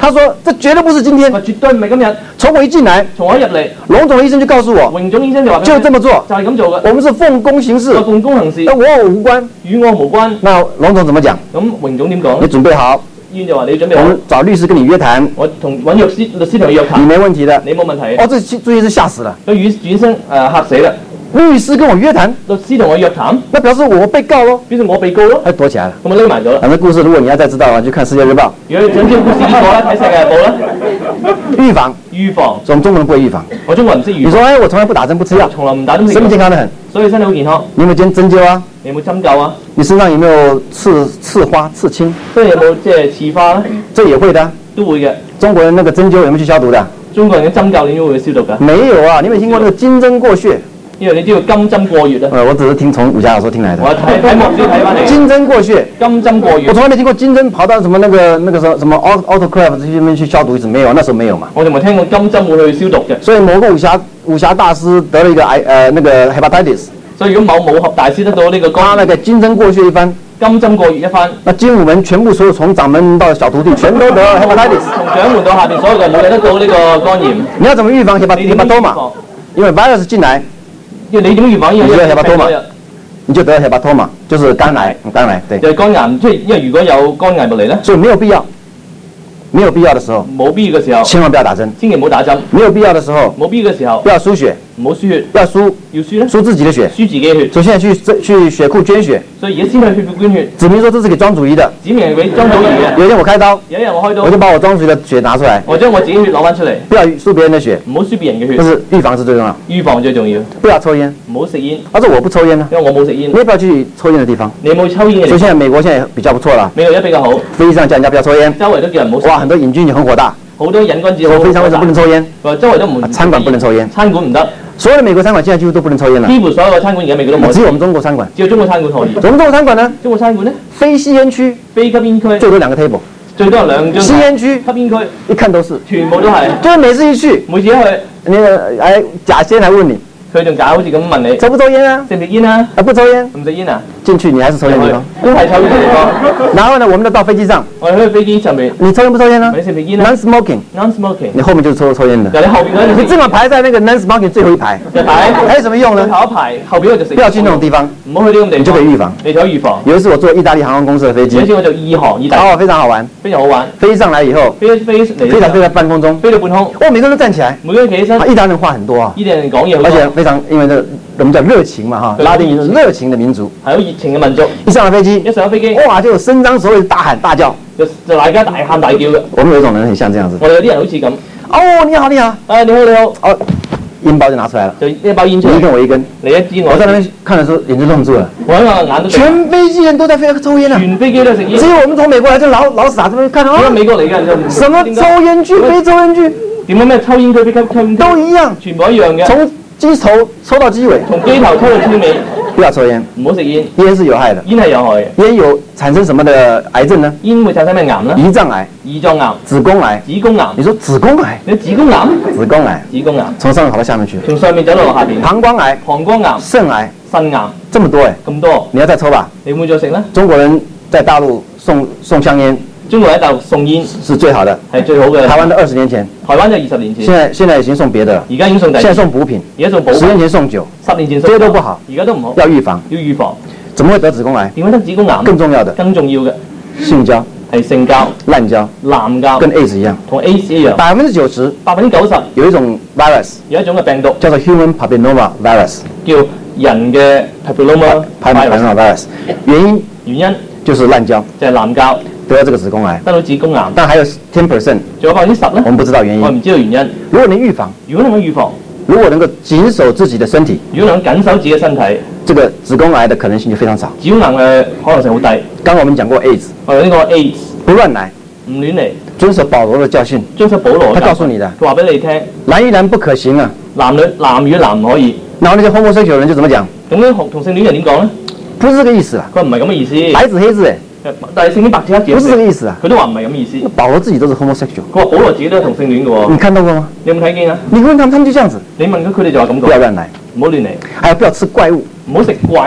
他說：這絕對不是今天， 話絕對唔係今日。 從我一進來， 從我一入嚟， 龍總醫生就告訴我， 榮總醫生就話： 就這麼做， 就係咁做嘅。 我們是奉公行事， 奉公行事， 跟我無關， 與我無關。 那龍總怎麼講？ 咁榮總點講你咧？ 準備好， 醫院就話你準備我好， 們找律師跟你約談， 我同揾律師律師同你約你談， 沒問題的。 你冇問題。 哦，這注意是嚇死了， 個醫醫生誒嚇死啦！ 律師跟我約談， 律師同我約談， 那表示我被告咯， 變成我被告咯， 他躲起來了。 咁我匿埋咗啦。 反正故事，如果你要再知道嘅話，就看《世界日報》。 如果你想知道故事結果啦，睇《世界日報》啦。 預防， 預防， 我們中國人不會預防。 我中國人唔識預防。 你說，哎，我從來不打針不吃藥， 從來唔打針， 身體健康得很。 所以身體好健康。 你有冇針針灸啊？ 你有冇針灸啊？ 你身上有沒有刺刺花、刺青？ 即係有冇即係刺花咧？ 這也會的啊。 都會嘅。 中國人那個針灸有沒有去消毒的？ 中國人嘅針灸點解會消毒㗎？ 沒有啊，你有沒有聽過那個金針過血？ 因為你知道金針過穴啊。 呃，我只是聽從武俠小說聽來的。 我睇睇幕先睇翻嚟。 金針過血， 金針過穴。 我從來沒聽過金針跑到什麼那個那個什麼什麼 autoclave 這邊去消毒一次，沒有，那時候沒有嘛。 我就冇聽過金針會去消毒嘅。 所以某個武俠武俠大師得了一個癌呃那個 hepatitis， 所以如果某武俠大師得到呢個他肝那個金針過血一番， 金針過穴一番， 那精武門全部所有從掌門到小徒弟全都得了 hepatitis。 從掌門到下邊所有嘅人都得到呢個肝炎。 你要怎麼預防 hepat 你點預 hepatoma？ 防？ 因為 virus 進來， 因為你點預防？因為你就 hepatoma， 病你就得了 hepatoma，就是肝癌，肝癌對。 就係肝癌，即係因為如果有肝癌入嚟咧， 所以沒有必要，沒有必要的時候， 冇必要嘅時候， 千萬不要打針。 千祈唔好打針。 沒有必要的時候， 冇必要嘅時候不，要輸血， 唔好輸血， 要輸要輸咧， 輸自己的血。 輸自己嘅血。 所以現在去去血庫捐血， 所以而家先去血庫捐血， 指明說這是給莊祖儀的。 指明係俾張祖兒嘅。 有一天我開刀， 有一日我開刀我，就把我莊祖儀的血拿出來， 我將我自己血攞翻出嚟， 不要輸別人的血， 唔好輸別人嘅就血， 是預防是最重要。 預防最重要。 不要抽煙， 唔好食煙， 他說我不抽煙呢， 因為我冇食煙你。要不要去抽煙的地方？ 你有冇抽煙嘅地方？ 所以現在美國現在比較不錯了， 美國而家比較好， 飛機上叫人家不要抽煙， 周圍都叫人唔好食。 哇，很多癮君就很火大， 好多癮君子好說飛機上為什麼不能抽煙？ 話周圍都唔餐館不能抽煙， 餐館唔得， 所有的美國餐館現在幾乎都不能抽煙了， 幾乎所有嘅餐館而家美國都冇， 只有我們中國餐館。 只有中國餐館可以。 我們中國餐館呢， 中國餐館咧， 非吸煙區非吸煙區最多兩個 table， 最多係兩張吸煙區吸煙區一看都是， 全部都係， 就是每次一去， 每次一去那個哎假先還問你佢仲假好似咁問你抽不抽煙啊？ 食唔食煙啊？ 啊不抽煙， 唔食煙啊？ 進去你還是抽煙的地方。 都係抽煙嘅地方。 然後呢，我們就到飛機上， 我哋去飛機上面， 你抽煙不抽煙呢你食唔食煙啊 ？Non-smoking， ？Non-smoking， 你後面就是抽抽煙的。 就你後邊嗰陣你正好排在那個 non-smoking 最後一排， 就擺還有什麼用呢？ 最後一排，後邊我就食。 不要去那種地方， 唔好去呢種地方， 你就可以預防。 你就可以預防。 有一次我坐意大利航空公司的飛機有一，次我就意航意大利， 哦，非常好玩。 非常好玩， 飛機上來以後， 飛飛嚟， 飛機飛在半空中， 飛到半空， 哦，每個人都站起來， 每個人企起身啊，，意大利人話很多啊， 呢啲人講嘢好而且多， 非常，因為這個我們叫熱情嘛哈， 對拉丁語是熱情的民族。 係好熱情嘅民族。 一上了飛機， 一上咗飛機， 哇，就伸張手尾大喊大叫。 就就大家大喊大叫嘅。 我們有一種人很像這樣子， 我哋有啲人好似咁， 哦，你好你好， 啊你好你好， 哦，煙包就拿出來了， 就一包煙出你一根嚟， 我一根。 你一支我一支， 我在那邊看的時候眼睛愣住了， 我喺我眼都直， 全飛機人都在飛抽煙啊， 全飛機都食煙， 只有我們從美國來就老老傻這邊看點解啊， 美國嚟嘅人就唔什麼點解抽煙區、非抽煙區點解咩抽煙區、非吸抽煙區都一樣， 全部一樣嘅， 從機頭抽到機尾， 從機頭抽到機尾， 不要抽煙， 唔好食煙， 煙是有害的， 煙係有害嘅， 煙有產生什麼的癌症呢？ 煙會產生咩癌咧？ 胰臟癌、 胰臟癌、 子宮癌。 子宮癌， 你說子宮癌？ 你子宮癌、 子宮癌子宮癌， 從上面跑到下面去， 從上面走到落下邊， 膀胱癌、 膀胱癌、 腎癌腎癌這麼多哎， 咁多， 你要再抽吧？ 你會唔會再食咧？ 中國人在大陸送送香煙中國喺大陸送煙是最好的， 係最好嘅， 台灣的二十年前， 台灣就二十年前， 現在現在已經送別的了， 而家已經送第二， 現在送補品， 而家送補十年品， 前送酒， 十年前送這些都不好， 而家都唔好， 要預防。 要預防。 怎麼會得子宮癌？ 點樣得子宮癌？ 更重要的， 更重要嘅性交、 係性交、 濫交， 濫交， 跟 AIDS 一樣， 同 A C 一樣， 百分之九十百分之九十有一種 virus 有一種嘅病毒叫做 human papilloma virus， 叫人嘅 papilloma papilloma virus，原因原因就是濫交就係濫交得到這個子宮癌， 得到子宮癌， 但還有ten percent 仲有百分之十咧， 我們不知道原因。 我唔知道原因。 如果能預防， 如果能夠預防， 如果能夠謹守自己的身體， 如果能夠緊守自己嘅身體， 這個子宮癌的可能性就非常少。 子宮癌嘅可能性好低。 剛剛我們講過 AIDS， 我哋呢個 AIDS 不亂來， 唔亂嚟， 遵守保羅的教訓， 遵守保羅嘅他教訓， 告訴你的， 佢話俾你聽， 男與男不可行啊。 男女男與男唔可以。 然後那些 homosexual 人就怎麼講？ 咁咧同同性戀人點講咧？ 不是這個意思啊， 佢話唔係咁嘅意思， 白紙黑字誒， 但係聖經白紙黑字不是這個意思啊。 佢都話唔係咁嘅意思。 保羅自己都是 homosexual， 佢話保羅自己都係同性戀嘅喎， 你看到過嗎？ 你有冇睇見啊？ 你問他們，他們就這樣子， 你問佢，佢哋就話咁講， 不要亂來， 唔好亂嚟， 還有不要吃怪物。 唔好食怪物。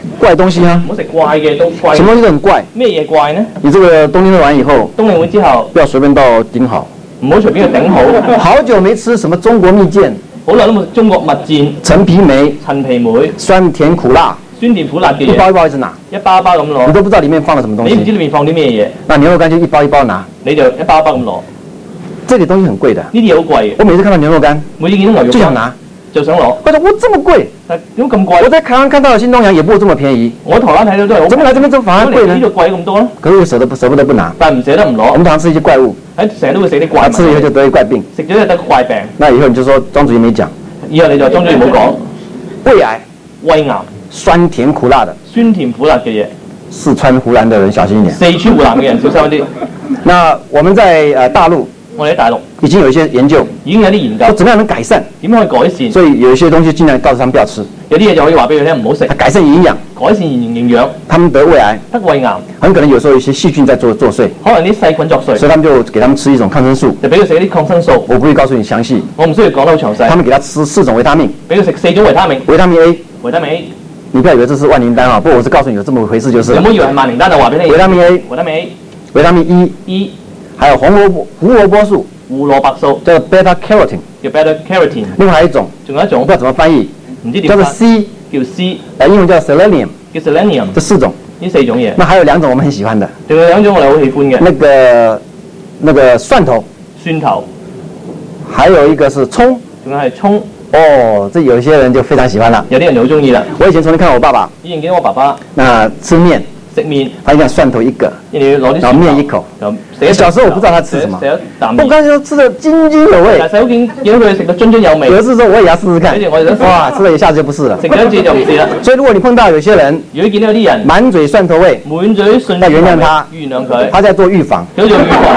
怪東西啊！ 唔好食怪嘅都怪。 什麼東西都很怪。 咩嘢怪呢？ 你這個冬令會完以後， 冬令會之後， 不要隨便到頂好， 唔好隨便去頂好。 好久沒吃什麼中國蜜餞， 好耐都冇中國蜜餞、 陳皮梅、 陳皮梅、 酸甜苦辣， 酸甜苦辣嘅嘢， 一包一包一直拿， 一包一包咁攞， 你都不知道裡面放了什麼東西。 你唔知裏面放啲咩嘢， 那牛肉乾就一包一包拿， 你就一包一包咁攞。 這裡東西很貴的， 呢啲嘢好貴嘅。 我每次看到牛肉乾， 每次見到牛肉就想拿， 就想攞。 我說我這麼貴， 但點解咁貴？ 我在台灣看到的新東陽也不會這麼便宜。 我台灣睇到都係好。 怎麼來這邊這反而貴呢？ 呢度貴咁多咧？ 可是我捨得不捨不得不拿， 但係唔捨得唔攞。 我們常吃一些怪物， 喺成日都會食啲怪物。 吃了以後就得一怪病， 食咗就得怪病。 那以後你就說莊主席沒講， 以後你就莊主席冇講。 胃癌、 胃癌、 酸甜苦辣的， 酸甜苦辣嘅嘢。 四川湖南的人小心一點。 四川湖南嘅人小心一啲。 那我們在呃大陸， 我哋喺大陸已經有一些研究， 已經有啲研究， 說怎麼樣能改善， 點樣可以改善？ 所以有一些東西盡量告訴他們不要吃， 有啲嘢就可以話俾佢聽唔好食， 改善營養， 改善營營養。 他們得胃癌， 得胃癌， 很可能有時候有一些細菌在作作祟， 可能啲細菌作祟， 所以他們就給他們吃一種抗生素， 就俾佢食一啲抗生素。 我不會告訴你詳細， 我唔需要講得好詳細。 他們給他吃四種維他命， 俾佢食四種維他命， 維他命 A， 維他命 A。 你不要以為這是萬靈丹啊，不過我是告訴你有這麼回事就是。 你唔好以為係萬靈丹就話俾你。 維他命 A， 維他命 A， 維他命 E E， 還有紅蘿蔔胡蘿蔔素， 胡蘿蔔素叫 beta carotene， 叫 beta carotene。 另外還有一種， 仲有一種， 我不知道怎麼翻譯， 唔知點叫做翻 C， 叫 C， 呃，英文叫 selenium， 叫 selenium。 這四種。 呢四種嘢。 那還有兩種我們很喜歡的， 仲有兩種我哋好喜歡嘅。 那個那個蒜頭， 蒜頭， 還有一個是蔥。 仲有係葱。 哦，這有些人就非常喜歡了。 有啲人就好中意啦。 我以前曾經看到我爸爸， 以前見到我爸爸， 那吃麵， 食麵， 他一樣蒜頭一個， 人哋要攞啲然後麵一口。小時候我不知道他吃什麼，我剛才說吃得津津有味。 但細佬見見到佢食到津津有味。 有次說我也要試試看， 我就哇，吃了一下子就不是了。 食咗一次就唔試啦。 所以如果你碰到有些人， 如果見到有啲人滿嘴蒜頭味， 滿嘴蒜頭味， 要原諒他， 原諒佢， 他在做預防。 佢做預防。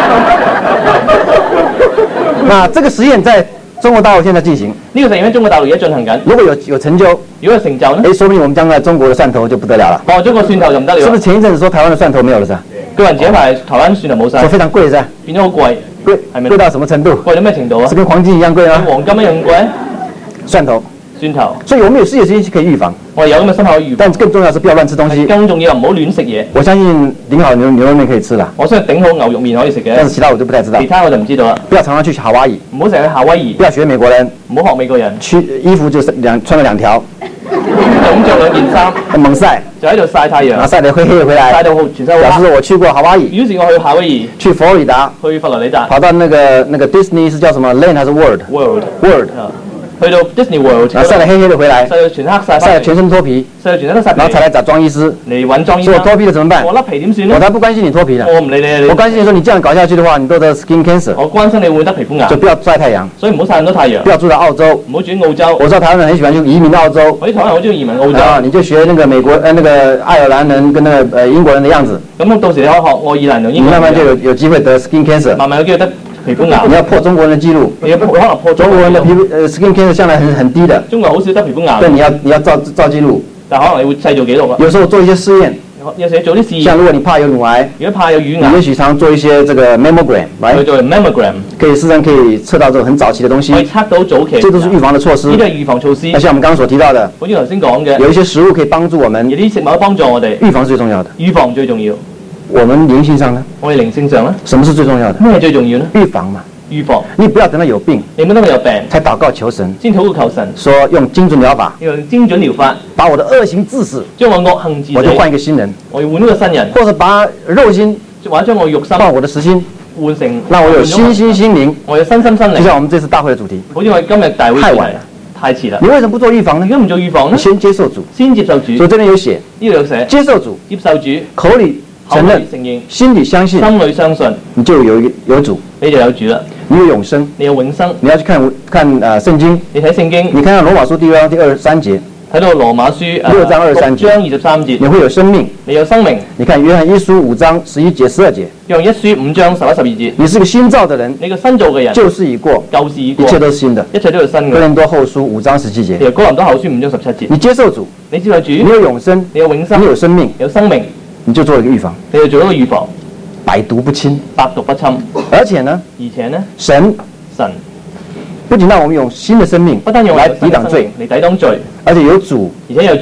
那這個實驗在中國大陸現在進行， 呢個實驗喺中國大陸而家進行緊。 如果有有成就， 如果有成就呢？ 誒，說不定我們將來中國的蒜頭就不得了了。 哦，中國蒜頭就唔得了。 是不是前一陣子說台灣的蒜頭沒有了噻？ 佢話前一排台灣蒜頭冇晒， 說非常貴噻， 變咗好貴， 貴係咪？ 貴到什麼程度？ 貴到咩程度啊？ 是跟黃金一樣貴嗎？ 黃金一樣貴？ 蒜頭， 蒜頭。 所以我們有事業時期可以預防。 我有咁嘅心口預防。 但更重要是不要亂吃東西。 更重要唔好亂食嘢。 我相信頂好牛牛肉麵可以吃啦。 我相信頂好牛肉麵可以食嘅。 但是其他我就不太知道。 其他我就唔知道啦。 不要常常去夏威夷。 唔好成日去夏威夷。 不要學美國人。 唔好學美國人。 去衣服就是兩穿了兩條。 就咁着兩件衫。 猛曬。 就喺度曬太陽。 啊，曬得黑黑的回來。 曬到全身。 表示我去過夏威夷。 於是我去夏威夷。 去佛羅里達。 去佛羅里達。 跑到那個那個 Disney 是叫什麼 Land 還是 World？World。World。 去到 Disney World， 然後曬得黑黑的回來， 曬到全黑曬， 曬得全身脫皮， 曬到全身都曬皮， 然後才來找莊醫師， 嚟揾莊醫生。 說我脫皮了怎麼辦？ 我甩皮點算咧？ 我才不關心你脫皮呢。 我唔理你， 我關心你說你這樣搞下去的話，你都得 skin cancer。 我關心你會唔會得皮膚癌？ 就不要曬太陽， 所以唔好曬咁多太陽。 不要住到澳洲， 唔好住喺澳洲。 我知道台灣人很喜歡去移民到澳洲。 我啲台灣人好中意移民澳洲。 啊，你就學那個美國呃那個愛爾蘭人跟那個呃英國人的樣子。 咁到時你可以學愛爾蘭同英國人。 你慢慢就有有機會得 skin cancer。 慢慢有機會得皮膚癌。 你要破中國人的記錄。 你要破可能破中國人的皮膚呃 skin cancer 向來很很低的。 中國好少得皮膚癌。 對，你要你要照照記錄。 但可能你會製造記錄啊。 有時候做一些試驗。 有時做啲試驗。 像如果你怕有乳癌， 如果怕有乳癌， 你也許常做一些這個 mammogram，來。 去做 mammogram。 可以事實上可以測到這個很早期的東西。 可以測到早期。 這都是預防的措施。 呢啲係預防措施。 那像我們剛剛所提到的， 好似頭先講嘅， 有一些食物可以幫助我們。 有啲食物幫助我哋。 預防是最重要的。 預防最重要。 我們靈性上呢？ 我哋靈性上呢？ 什麼是最重要的？ 咩係最重要呢？ 預防嘛。 預防。 你不要等到有病， 你唔好等到有病， 才禱告求神， 先禱告求神， 說用精準療法， 用精準療法， 把我的惡行治死， 將我惡行治死， 我就換一個新人， 我要換一個新人， 或者把肉心， 或者將我肉心換我的實心， 換成， 讓我有新心心靈， 我有新心新靈， 就像我們這次大會的主題， 好似我哋今日大會太晚了， 太遲啦， 你為什麼不做預防呢？ 點解唔做預防呢？ 先接受主， 先接受主， 所以這邊有寫， 呢度有寫， 接受主， 接受主， 口裏承認， 承認， 心裏相信， 心裏相信， 你就有一有主， 你就有主啦。 你有永生， 你有永生。 你要去看看呃聖經， 你睇聖經， 你看到羅馬書第六章第二十三節， 睇到羅馬書六章二十三節， 章二十三節， 你會有生命， 你有生命。 你看約翰一書五章十一節十二節， 約翰一書五章十一十二節， 你是個新造的人， 你個新造嘅人， 舊事已過， 舊事已過， 一切都是新的， 一切都係新嘅。 哥林多後書五章十七節， 其實哥林多後書五章十七節， 你接受主， 你接受主， 你有永生， 你有永生， 你有生命， 有生命， 你就做一個預防， 你就做一個預防， 百毒不侵， 百毒不侵。 而且呢， 而且呢， 神神不僅讓我們有新的生命， 不單用來抵擋罪， 嚟抵擋罪， 而且有主， 而且有主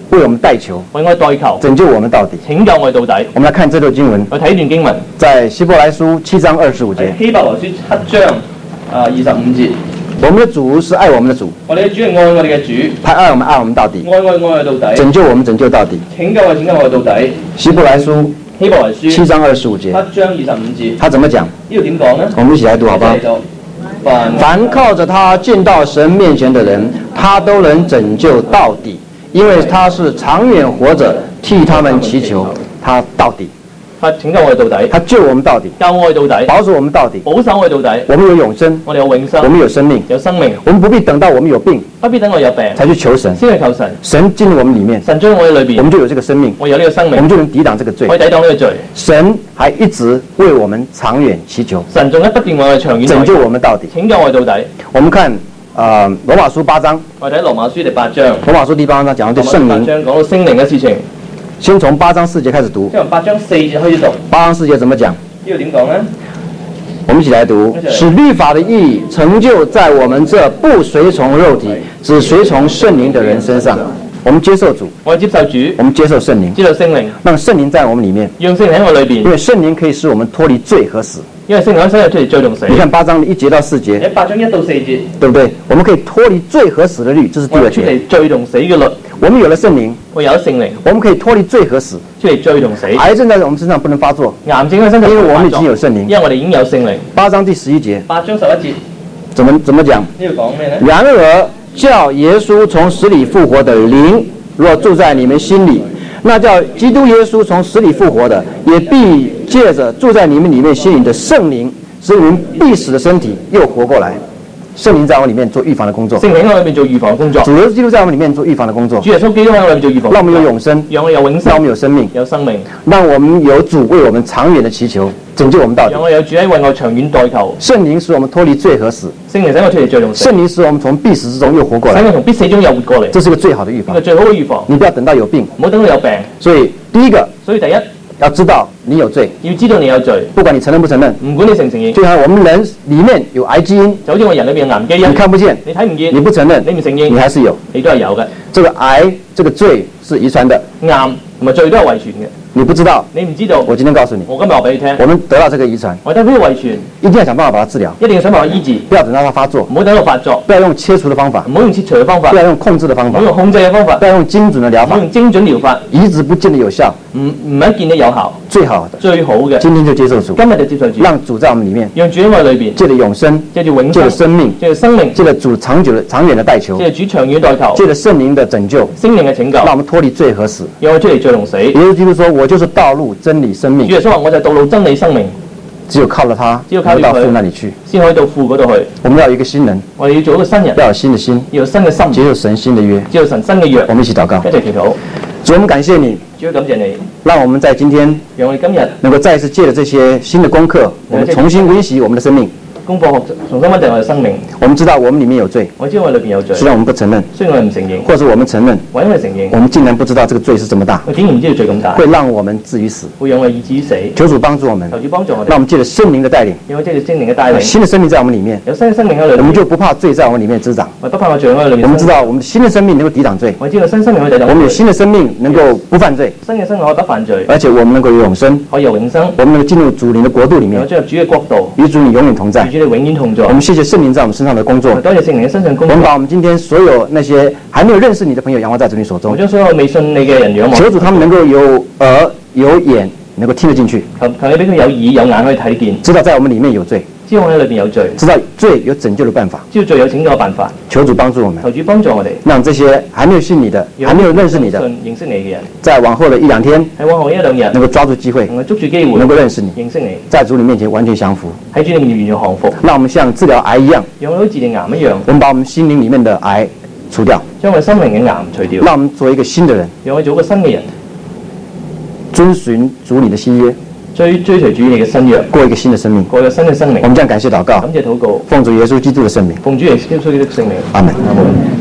为我们代求， 為我哋代求， 拯救我們到底。 拯救我哋到底。 我們來看這段經文， 我睇一段經文， 在希伯來書七章二十五節。 希伯來書七章啊二十五節。 我們的主是愛我們的主， 我哋嘅主係愛我哋嘅主， 他愛我們愛我們到底， 愛愛愛我哋到底， 拯救我們拯救到底。 拯救我拯救我哋到底。 希伯來書希伯來書七章二十五節， 七章二十五節， 他怎麼講？ 呢度點講呢？ 我們一起來讀好不好？ 凡凡靠着他進到神面前的人，他都能拯救到底，因為他是長遠活着，替他們祈求，他到底。 他拯救我哋到底， 他救我們到底， 救我哋到底， 保守我們到底， 保守我哋到底。 我們有永生， 我哋有永生， 我們有生命， 有生命。 我們不必等到我們有病， 不必等我有病才去求神， 先去求神。 神進入我們裡面， 神進入我哋裏邊， 我們就有這個生命， 我有呢個生命， 我們就能抵擋這個罪， 可以抵擋呢個罪。 神還一直為我們長遠祈求， 神仲喺不斷為我哋長遠拯救我們到底。 拯救我哋到底。 我們看呃羅馬書八章， 我哋睇羅馬書第八章， 羅馬書第八章講到對聖靈， 講到聖靈嘅事情。 先從八章四節開始讀。 從八章四節開始讀。 八章四節怎麼講？ 呢度點講呢？ 我們一起來讀：使律法的義成就在我們這不隨從肉體，只隨從聖靈的人身上。我們接受主， 我哋接受主， 我們接受聖靈， 接受聖靈， 讓聖靈在我們裡面， 讓聖靈喺我裏邊， 因為聖靈可以使我們脫離罪和死。 因為聖靈喺身上出嚟罪同死。 你看八章一節到四節， 八章一到四節， 對不對？我們可以脫離罪和死的律，這是第二出節。 嚟罪同死嘅律， 我們有了聖靈， 我有咗聖靈， 我們可以脫離罪和死。 出嚟罪同死。 癌症在我們身上不能發作， 癌症喺身上， 因為我們已經有聖靈。 因為我哋已經有聖靈。 八章第十一節， 八章十一節， 怎麼怎麼講？ 呢度講咩呢？ 然而叫耶穌從死裡復活的靈，若住在你們心裡，那叫基督耶穌從死裡復活的，也必借着住在你們裡面心裡的聖靈，使你們必死的身體又活過來。聖靈在我裡面做預防的工作， 聖靈喺我裏面做預防工作。 主耶穌基督在我們裡面做預防的工作。 主耶穌基督喺我裏面做預防， 讓我們有永生， 讓我有永生， 讓我們有生命， 有生命， 讓我們有主為我們長遠的祈求，拯救我們到底。 讓我有主喺為我長遠代求。 聖靈使我們脫離罪和死， 聖靈使我脫離罪同死。 聖靈使我們從必死之中又活過來， 使我從必死中又活過嚟。 這是個最好的預防， 呢個最好嘅預防。 你不要等到有病， 唔好等到有病。 所以第一個， 所以第一要知道你有罪， 要知道你有罪， 不管你承認不承認， 唔管你承唔承認， 就像我們人裡面有癌基因， 就好似我人裏邊有癌基因， 你看不見， 你睇唔見， 你不承認， 你唔承認， 你還是有， 你都係有嘅。 這個癌，這個罪是遺傳的， 癌同埋罪都係遺傳嘅。 你不知道， 你唔知道， 我今天告訴你， 我今日話俾你聽， 我們得到這個遺傳， 我得呢個遺傳， 一定要想辦法把它治療， 一定要想辦法醫治， 不要等到它發作， 唔好等到發作， 不要用切除的方法， 唔好用切除嘅方法， 不要用控制的方法唔好，用控制嘅方法， 不要用精準的療法， 唔好用精準療法， 一直不見得有效， 唔唔係一見得有效， 最好的， 最好嘅， 今天就接受主， 今日就接受主， 讓主在我們裡面， 讓主喺我裏邊， 借着永生， 借住永借着生， 生命， 借住生命， 借着主長久的長遠的代求， 借住主長遠代求， 借着聖靈的拯救， 聖靈嘅拯救， 讓我們脫離罪和死。 讓我出嚟罪同死。 耶穌基督說：“我就是道路、真理、生命。” 主耶穌話：我就係道路、真理、生命， 只有靠了他， 只有靠我們到佢父那裡去。 先可以到父嗰度去。 我們要有一個新人， 我哋要做一個新人， 要有新的心， 要有新嘅心， 接受神新的約。 接受神新嘅約。 我們一起禱告， 一齊祈禱。 主，我們感謝你， 主要感謝你， 讓我們在今天讓我哋今日能夠再一次借着這些新的功課，我們重新溫習我們的生命。 功課學重新溫習我哋生命。 我們知道我們裡面有罪， 我知道我裏邊有罪， 雖然我們不承認， 雖然我哋唔承認， 或者我們承認， 或者我哋承認， 我們竟然不知道這個罪是這麼大， 我竟然唔知道罪咁大， 會讓我們置於死。 會讓我哋以至於死。 求主幫助我們， 求主幫助我哋， 讓我們借着聖靈的帶領， 讓我借住聖靈嘅帶領， 新的生命在我們裡面， 有新嘅生命喺裏邊， 我們就不怕罪在我們裡面滋長。 我不怕我罪喺裏面。 我們知道我們新的生命能夠抵擋罪， 我知道新生命可以抵擋罪， 我們有新的生命能夠不犯罪， 新嘅生命可以不犯罪， 而且我們能夠有永生， 可以有永生， 我們能夠進入主靈的國度裡然後面， 進入主嘅國度， 與主你永遠同在與。主你永遠同在。 我們謝謝聖靈在我們身上的工作， 多謝聖靈喺身上工作。 我們把我們今天所有那些還沒有認識你的朋友仰望在主你手中我，將所有未信你嘅人仰望， 求主他們能夠有耳有眼，能夠聽得進去， 求求你俾佢有耳有眼可以睇見， 知道在我們裡面有罪， 知道我喺裏邊有罪， 知道罪有拯救的辦法。 知道罪有拯救嘅辦法。 求主幫助我們， 求主幫助我哋， 讓這些還沒有信你的、還沒有認識你的， 認識你嘅人， 在往後的一兩天喺往後一兩日能夠抓住機會， 能夠捉住機會， 能夠認識你， 認識你， 在主你面前完全降服。 喺主你面前完全降服， 讓我們像治療癌一樣， 讓我哋好似治療癌一樣， 我們把我們心靈裡面的癌除掉， 將我哋心靈嘅癌除掉， 讓我們做一個新的人， 讓我哋做一個新嘅人， 遵循主你的新約， 追追隨主你嘅新約， 過一個新的生命。 過一個新嘅生命我。們這樣感謝禱告， 感謝禱告， 奉主耶穌基督的聖名， 奉主耶穌基督的聖名。 阿門。 阿門。